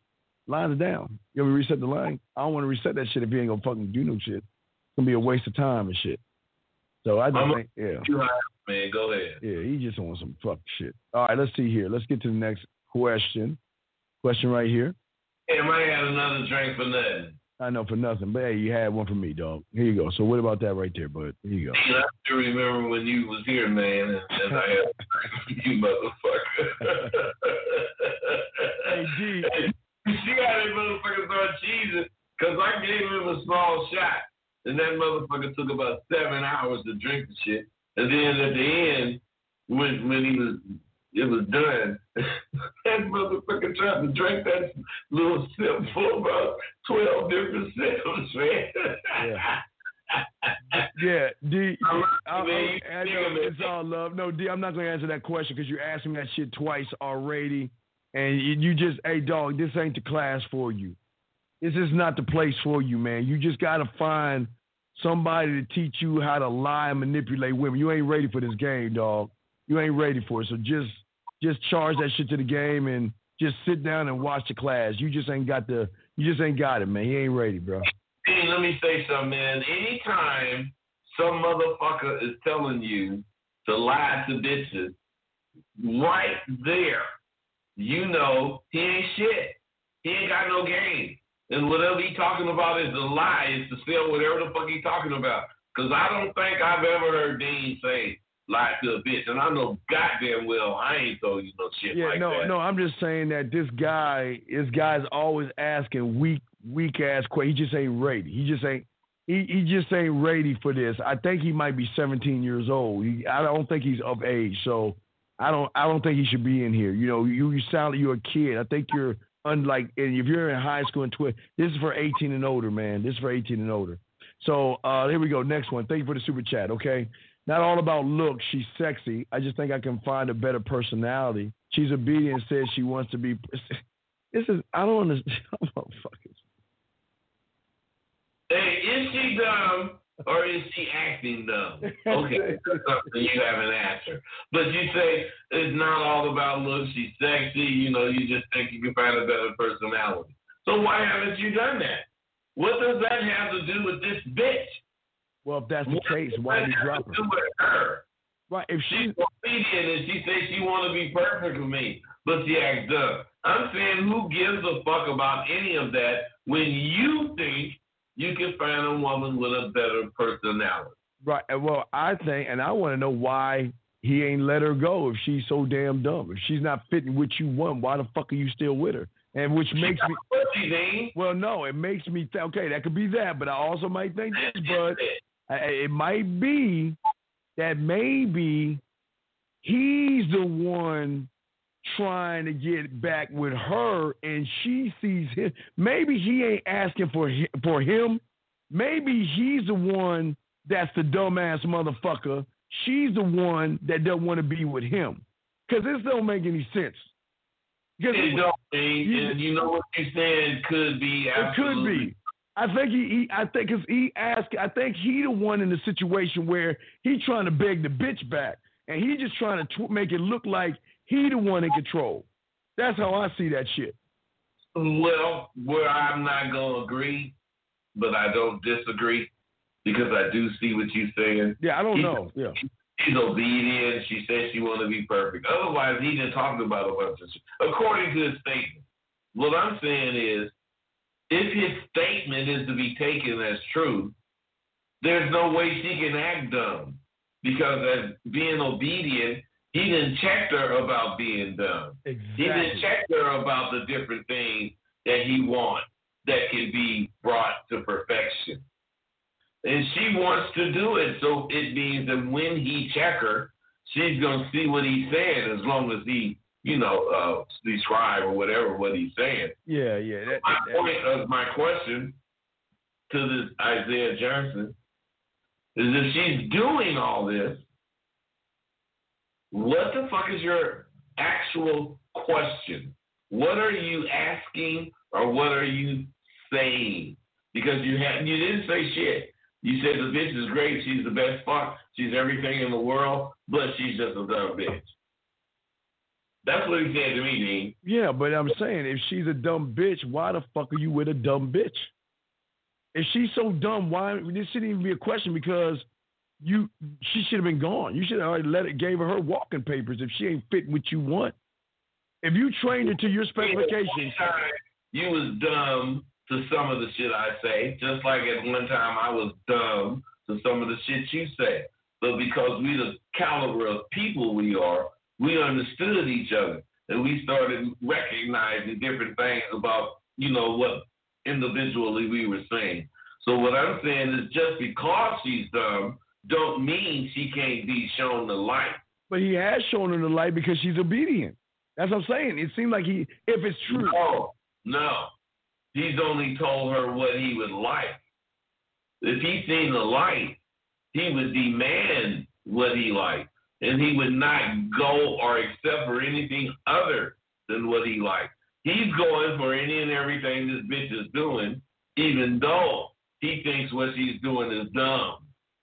Lines are down. You want me to reset the line? I don't want to reset that shit if you ain't gonna fucking do no shit. It's gonna be a waste of time and shit. So I just think, yeah. Man, go ahead. Yeah, he just wants some fuck shit. All right, let's see here. Let's get to the next question. Question right here. Hey, I might have another drink for nothing. I know for nothing, but hey, you had one for me, dog. Here you go. So what about that right there, bud? Here you go. I still remember when you was here, man, and I had you motherfucker. Hey, G. You see how that motherfucker started cheesing? Because I gave him a small shot, and that motherfucker took about 7 hours to drink the shit. And then at the end, when it was done, that motherfucker tried to drink that little sip for about 12 different sips, man. Yeah, D, it's all love. No, D, I'm not going to answer that question because you asked me that shit twice already. And you just, hey, dog, this ain't the class for you. This is not the place for you, man. You just got to find somebody to teach you how to lie and manipulate women. You ain't ready for this game, dog. You ain't ready for it. So just charge that shit to the game and just sit down and watch the class. You just ain't got it, man. He ain't ready, bro. Hey, let me say something, man. Anytime some motherfucker is telling you to lie to bitches, right there, you know he ain't shit. He ain't got no game. And whatever he talking about is a lie. It's to sell whatever the fuck he talking about. Because I don't think I've ever heard Dean say lie to a bitch. And I know goddamn well I ain't told you no shit like that. No, I'm just saying that this guy's always asking weak ass questions. He just ain't ready. He just ain't ready for this. I think he might be 17 years old. I don't think he's of age. So I don't think he should be in here. You know, you sound like you're a kid. I think you're unlike, and if you're in high school and 12, this is for 18 and older, man. This is for 18 and older. So here we go. Next one. Thank you for the super chat. Okay. Not all about looks. She's sexy. I just think I can find a better personality. She's obedient and says she wants to be. I don't understand. Motherfuckers. Hey, is she dumb or is she acting dumb? Okay, that's something you haven't answered. But you say it's not all about looks. She's sexy. You know, you just think you can find a better personality. So why haven't you done that? What does that have to do with this bitch? Well, if that's the case, why did you drop her? Right. If she's obedient and she says she want to be perfect with me, but she acts dumb. I'm saying, who gives a fuck about any of that when you think you can find a woman with a better personality? Right. Well, I think, and I want to know why he ain't let her go if she's so damn dumb. If she's not fitting what you want, why the fuck are you still with her? And which makes me. Well, no, it makes me think. Okay, that could be that, but I also might think this, but it might be that maybe he's the one trying to get back with her, and she sees him. Maybe he ain't asking for him. Maybe he's the one that's the dumbass motherfucker. She's the one that doesn't want to be with him. Because this don't make any sense. It don't mean, and you know what you're saying could be. Absolutely. It could be. I think he the one in the situation where he trying to beg the bitch back, and he just trying to make it look like he the one in control. That's how I see that shit. Well, where I'm not gonna agree, but I don't disagree because I do see what you're saying. Yeah, I don't know. Yeah. She's obedient. She says she want to be perfect. Otherwise, he just talked about a bunch of shit. According to his statement, what I'm saying is, if his statement is to be taken as true, there's no way she can act dumb because as being obedient, he didn't check her about being dumb. Exactly. He didn't check her about the different things that he wants that can be brought to perfection. And she wants to do it, so it means that when he check her, she's going to see what he's saying as long as he, describe or whatever what he's saying. Yeah. My question to this Isaiah Johnson is if she's doing all this, what the fuck is your actual question? What are you asking or what are you saying? Because you didn't say shit. You said the bitch is great. She's the best fuck. She's everything in the world, but she's just a dumb bitch. That's what he said to me, Dean. Yeah, but I'm saying, if she's a dumb bitch, why the fuck are you with a dumb bitch? If she's so dumb, why? This shouldn't even be a question, because she should have been gone. You should have already gave her walking papers if she ain't fitting what you want. If you trained her to your specifications. You was dumb to some of the shit I say, just like at one time I was dumb to some of the shit you say. But because we the caliber of people we are, we understood each other, and we started recognizing different things about, what individually we were saying. So what I'm saying is, just because she's dumb, don't mean she can't be shown the light. But he has shown her the light because she's obedient. That's what I'm saying. It seemed like if it's true. No. He's only told her what he would like. If he seen the light, he would demand what he liked. And he would not go or accept for anything other than what he liked. He's going for any and everything this bitch is doing, even though he thinks what she's doing is dumb.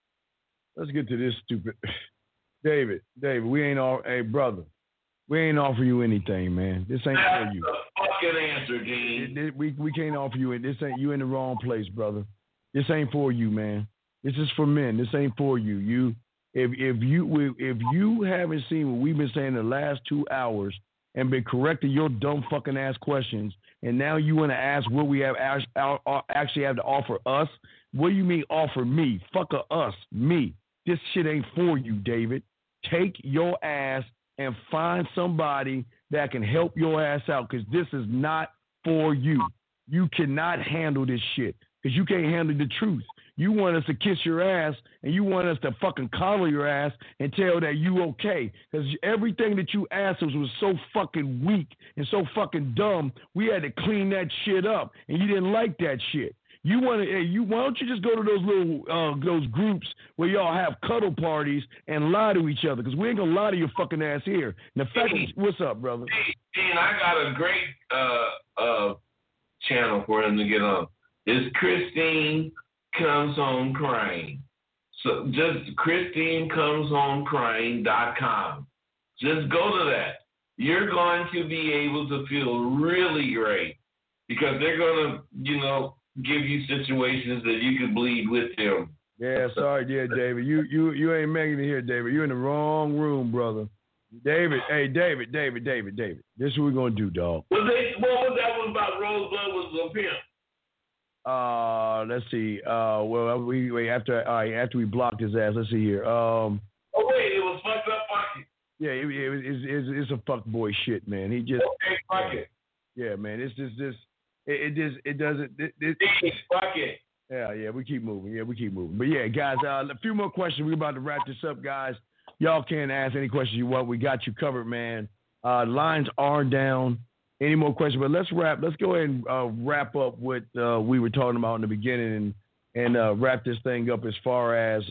Let's get to this stupid. David, we ain't all. Hey, brother, we ain't offer you anything, man. This ain't for you. That's the fucking answer, Dean. We can't offer you it. This ain't, you in the wrong place, brother. This ain't for you, man. This is for men. This ain't for you. If you haven't seen what we've been saying the last 2 hours and been correcting your dumb fucking ass questions, and now you want to ask what we have actually have to offer us. What do you mean offer me? Fuck us, me. This shit ain't for you, David. Take your ass and find somebody that can help your ass out, because this is not for you. You cannot handle this shit because you can't handle the truth. You want us to kiss your ass, and you want us to fucking collar your ass and tell that you okay. Because everything that you asked us was so fucking weak and so fucking dumb, we had to clean that shit up, and you didn't like that shit. You want to? Why don't you just go to those little those groups where y'all have cuddle parties and lie to each other? Because we ain't gonna lie to your fucking ass here. And the fact is, what's up, brother? Dean, I got a great channel for him to get on. It's Christine Comes Home Crying. So just ChristineComesHomeCrying.com. Just go to that. You're going to be able to feel really great, because they're going to, give you situations that you can bleed with them. Yeah, sorry, David. You ain't making it here, David. You're in the wrong room, brother. David. This is what we're gonna do, dog. What was that one about? Rosebud was a pimp. Let's see. After we blocked his ass. Let's see here. It was fucked up funky. Yeah, it's a fuck boy shit, man. He just fuck it. Yeah, man. It's just this. It doesn't. Fuck it. Yeah, we keep moving. But yeah, guys, a few more questions. We're about to wrap this up, guys. Y'all can ask any questions you want. We got you covered, man. Lines are down. Any more questions? But let's go ahead and wrap up what we were talking about in the beginning and wrap this thing up as far as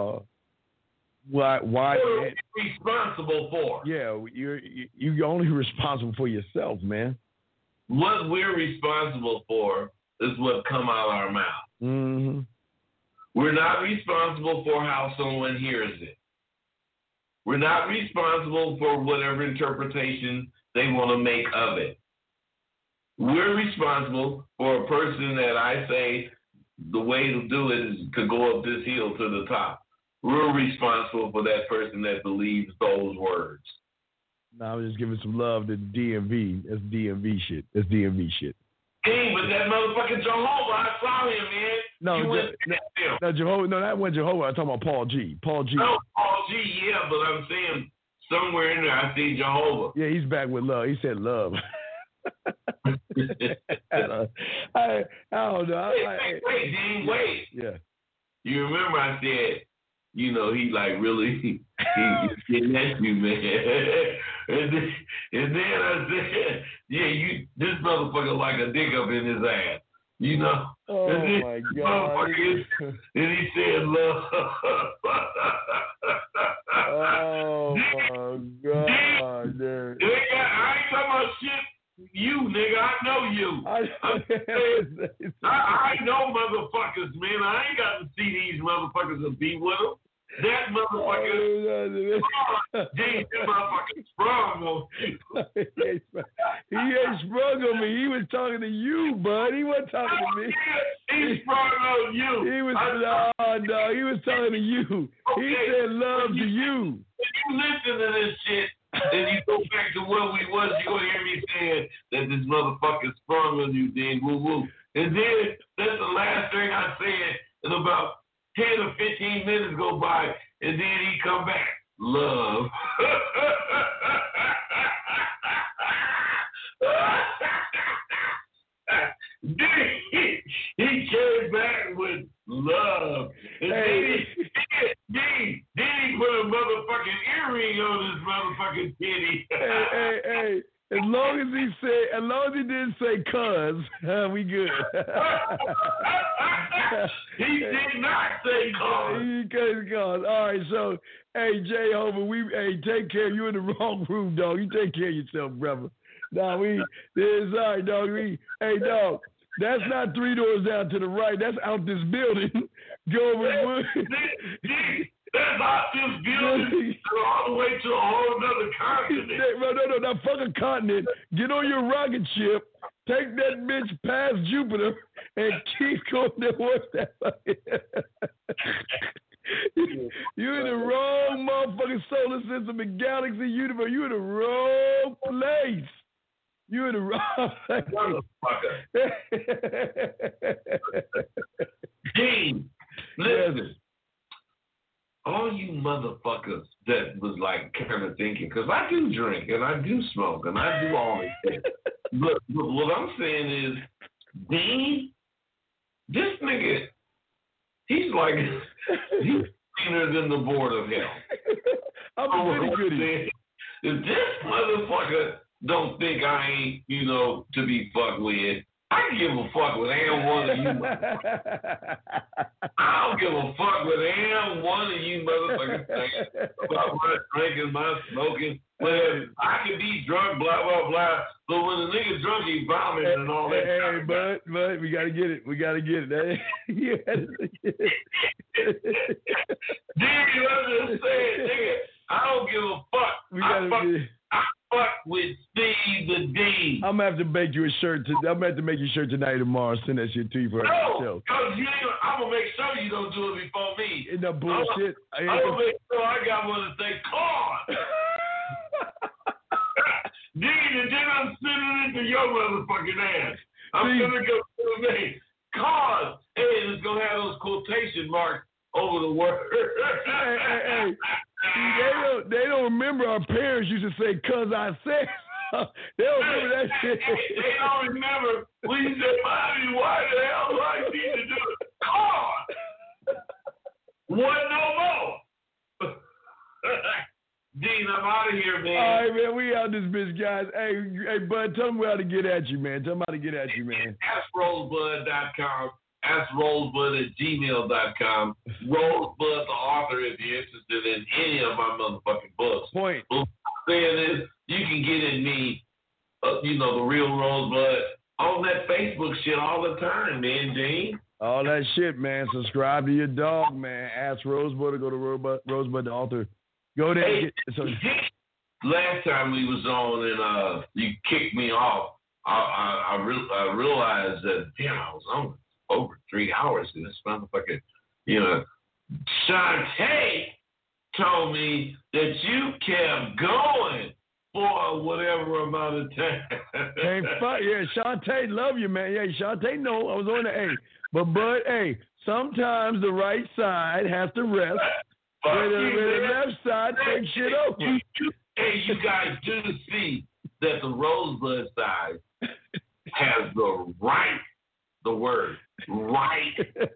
why you're responsible for. Yeah, you're only responsible for yourself, man. What we're responsible for is what come out of our mouth. Mm-hmm. We're not responsible for how someone hears it. We're not responsible for whatever interpretation they want to make of it. We're responsible for a person that I say the way to do it is to go up this hill to the top. We're responsible for that person that believes those words. No, I'm just giving some love to DMV. That's DMV shit. Hey, but that motherfucking Jehovah, I saw him, man. No, Jehovah. No, that wasn't Jehovah. I'm talking about Paul G. No, Paul G. Yeah, but I'm saying somewhere in there I see Jehovah. Yeah, he's back with love. He said love. I don't know. Wait, Dean, wait. Yeah. You remember I said, he like really he getting at you, man. And then I said, this motherfucker like a dick up in his ass. Oh, and my God. And he said, love. Oh, my God. Nigga, I ain't talking about shit. You, nigga, I know you. I know motherfuckers, man. I ain't got to see these motherfuckers and be with them. That motherfucker, all James, you motherfucking sprung on you. He ain't sprung on me. He was talking to you, bud. He wasn't talking to me. He sprung on you. He was no. He was talking to you. Okay. He said love to you. If you listen to this shit, then you go back to where we was, you're going to hear me saying that this motherfucker sprung on you, Dean. Woo woo. And then that's the last thing I said, and about 10 or 15 minutes go by, and then he come back. Love. He came back with love. And then he put a motherfucking earring on his motherfucking titty. Hey. As long as he didn't say cuz, we good. He did not say cuz. He said cuz. All right, so, hey, Jay Homer, take care. You in the wrong room, dog. You take care of yourself, brother. It's all right, dog. Hey, dog, that's not 3 doors down to the right. That's out this building. Go over the wood. That's out this building all the way to a whole other continent. No, not fucking continent. Get on your rocket ship, take that bitch past Jupiter, and keep going to work that way. You in the wrong motherfucking solar system and galaxy universe. You in the wrong place. You in the wrong place. Gene, listen. All you motherfuckers that was like kind of thinking, because I do drink and I do smoke and I do all these things. But what I'm saying is, Dean, this nigga, he's cleaner than the board of hell. I'm a pretty goodie. If this motherfucker don't think I ain't, to be fucked with, I don't give a fuck with any one of you motherfuckers. I don't give a fuck with any one of you motherfuckers about my drinking, my smoking, whatever. I can be drunk, blah, blah, blah. But when the nigga drunk, he vomits and all that. Hey, bud, we got to get it. We got to get it. Hey. You got to get it. Nigga, I'm just saying, nigga, I don't give a fuck. I fuck with Steve the D. I'm gonna have to make you a shirt. I'm gonna have to make you a shirt tonight or tomorrow. Send that shit to you for yourself. Because I'm gonna make sure you don't do it before me. Isn't that bullshit? I'm gonna make sure I got one to say, "Con." Dean, and then I'm sending it to your motherfucking ass. I'm gonna go to the name. Con. Hey, it's gonna have those quotation marks over the word. Hey. They don't remember our parents used to say, "Cause I said." They don't remember that shit. They don't remember when you said, "Mommy, why the hell do I need to do it?" God, what no more? Dean, I'm out of here, man. All right, man. We out this bitch, guys. Hey, bud, tell them how to get at you, man. Tell them how to get at you, man. AskRosebud.com. AskRosebud@gmail.com. Rosebud, the author, if you're interested in any of my motherfucking books. Point. What I'm saying is, you can get at me, the real Rosebud, on that Facebook shit all the time, man, Dean. All that shit, man. Subscribe to your dog, man. Ask Rosebud or go to Rosebud, the author. Go there. Hey, last time we was on and you kicked me off, I realized that, damn, I was on over 3 hours in this motherfucker. Shantae told me that you kept going for whatever amount of time. Shantae love you, man. Yeah, Shantae know I was on the A. But hey, sometimes the right side has to rest. When the left side takes shit over. You guys do see that the Rosebud side has the word right.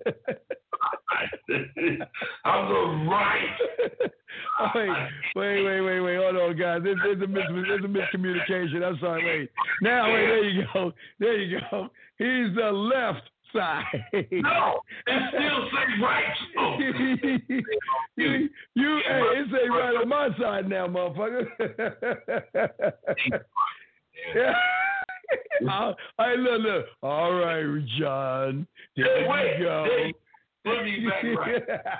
I'm the right. Wait. Hold on, guys. There's a miscommunication. I'm sorry. Wait. There you go. He's the left side. No, it still says right. It say right on my side now, motherfucker. Yeah. Hey, look. All right, John. There you go. Put me back right.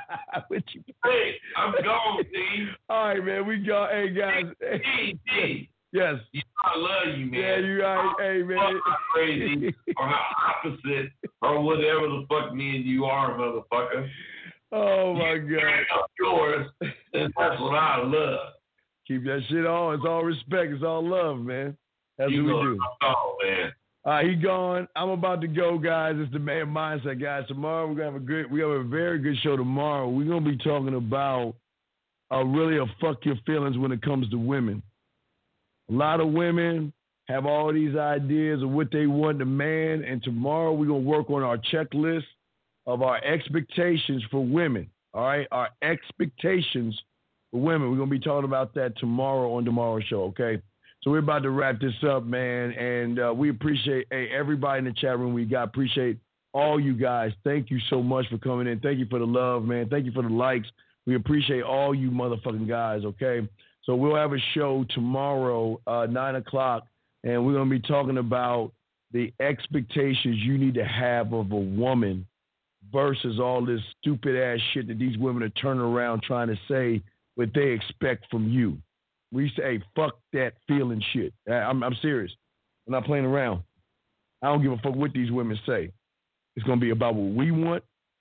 Hey, I'm gone, Steve. All right, man. We go. Hey, guys. G. Yes. You know I love you, man. Yeah, you right. Hey, man. I'm not crazy or how opposite or whatever the fuck me and you are, motherfucker. Oh, my God. Yours, and that's what I love. Keep that shit on. It's all respect. It's all love, man. That's what we do. Oh, man. All right, he gone. I'm about to go, guys. It's the Man Mindset, guys. Tomorrow we have a very good show tomorrow. We're gonna be talking about really a fuck your feelings when it comes to women. A lot of women have all these ideas of what they want in a man, and tomorrow we're gonna work on our checklist of our expectations for women. All right, our expectations for women. We're gonna be talking about that tomorrow on tomorrow's show. Okay. So we're about to wrap this up, man, and we appreciate everybody in the chat room appreciate all you guys. Thank you so much for coming in. Thank you for the love, man. Thank you for the likes. We appreciate all you motherfucking guys, okay? So we'll have a show tomorrow, 9 o'clock, and we're going to be talking about the expectations you need to have of a woman versus all this stupid-ass shit that these women are turning around trying to say what they expect from you. We say, fuck that feeling shit. I'm serious. I'm not playing around. I don't give a fuck what these women say. It's going to be about what we want,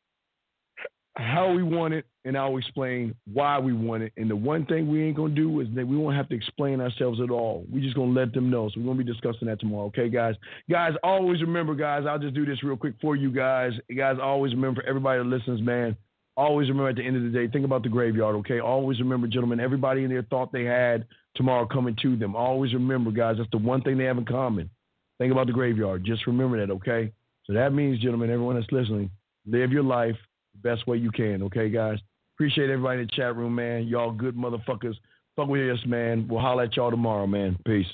how we want it, and I'll explain why we want it. And the one thing we ain't going to do is that we won't have to explain ourselves at all. We're just going to let them know. So we're going to be discussing that tomorrow. Okay, guys? Guys, always remember, guys, I'll just do this real quick for you guys. Guys, always remember, for everybody that listens, man, always remember at the end of the day, think about the graveyard, okay? Always remember, gentlemen, everybody in there thought they had tomorrow coming to them. Always remember, guys, that's the one thing they have in common. Think about the graveyard. Just remember that, okay? So that means, gentlemen, everyone that's listening, live your life the best way you can, okay, guys? Appreciate everybody in the chat room, man. Y'all good motherfuckers. Fuck with us, man. We'll holler at y'all tomorrow, man. Peace.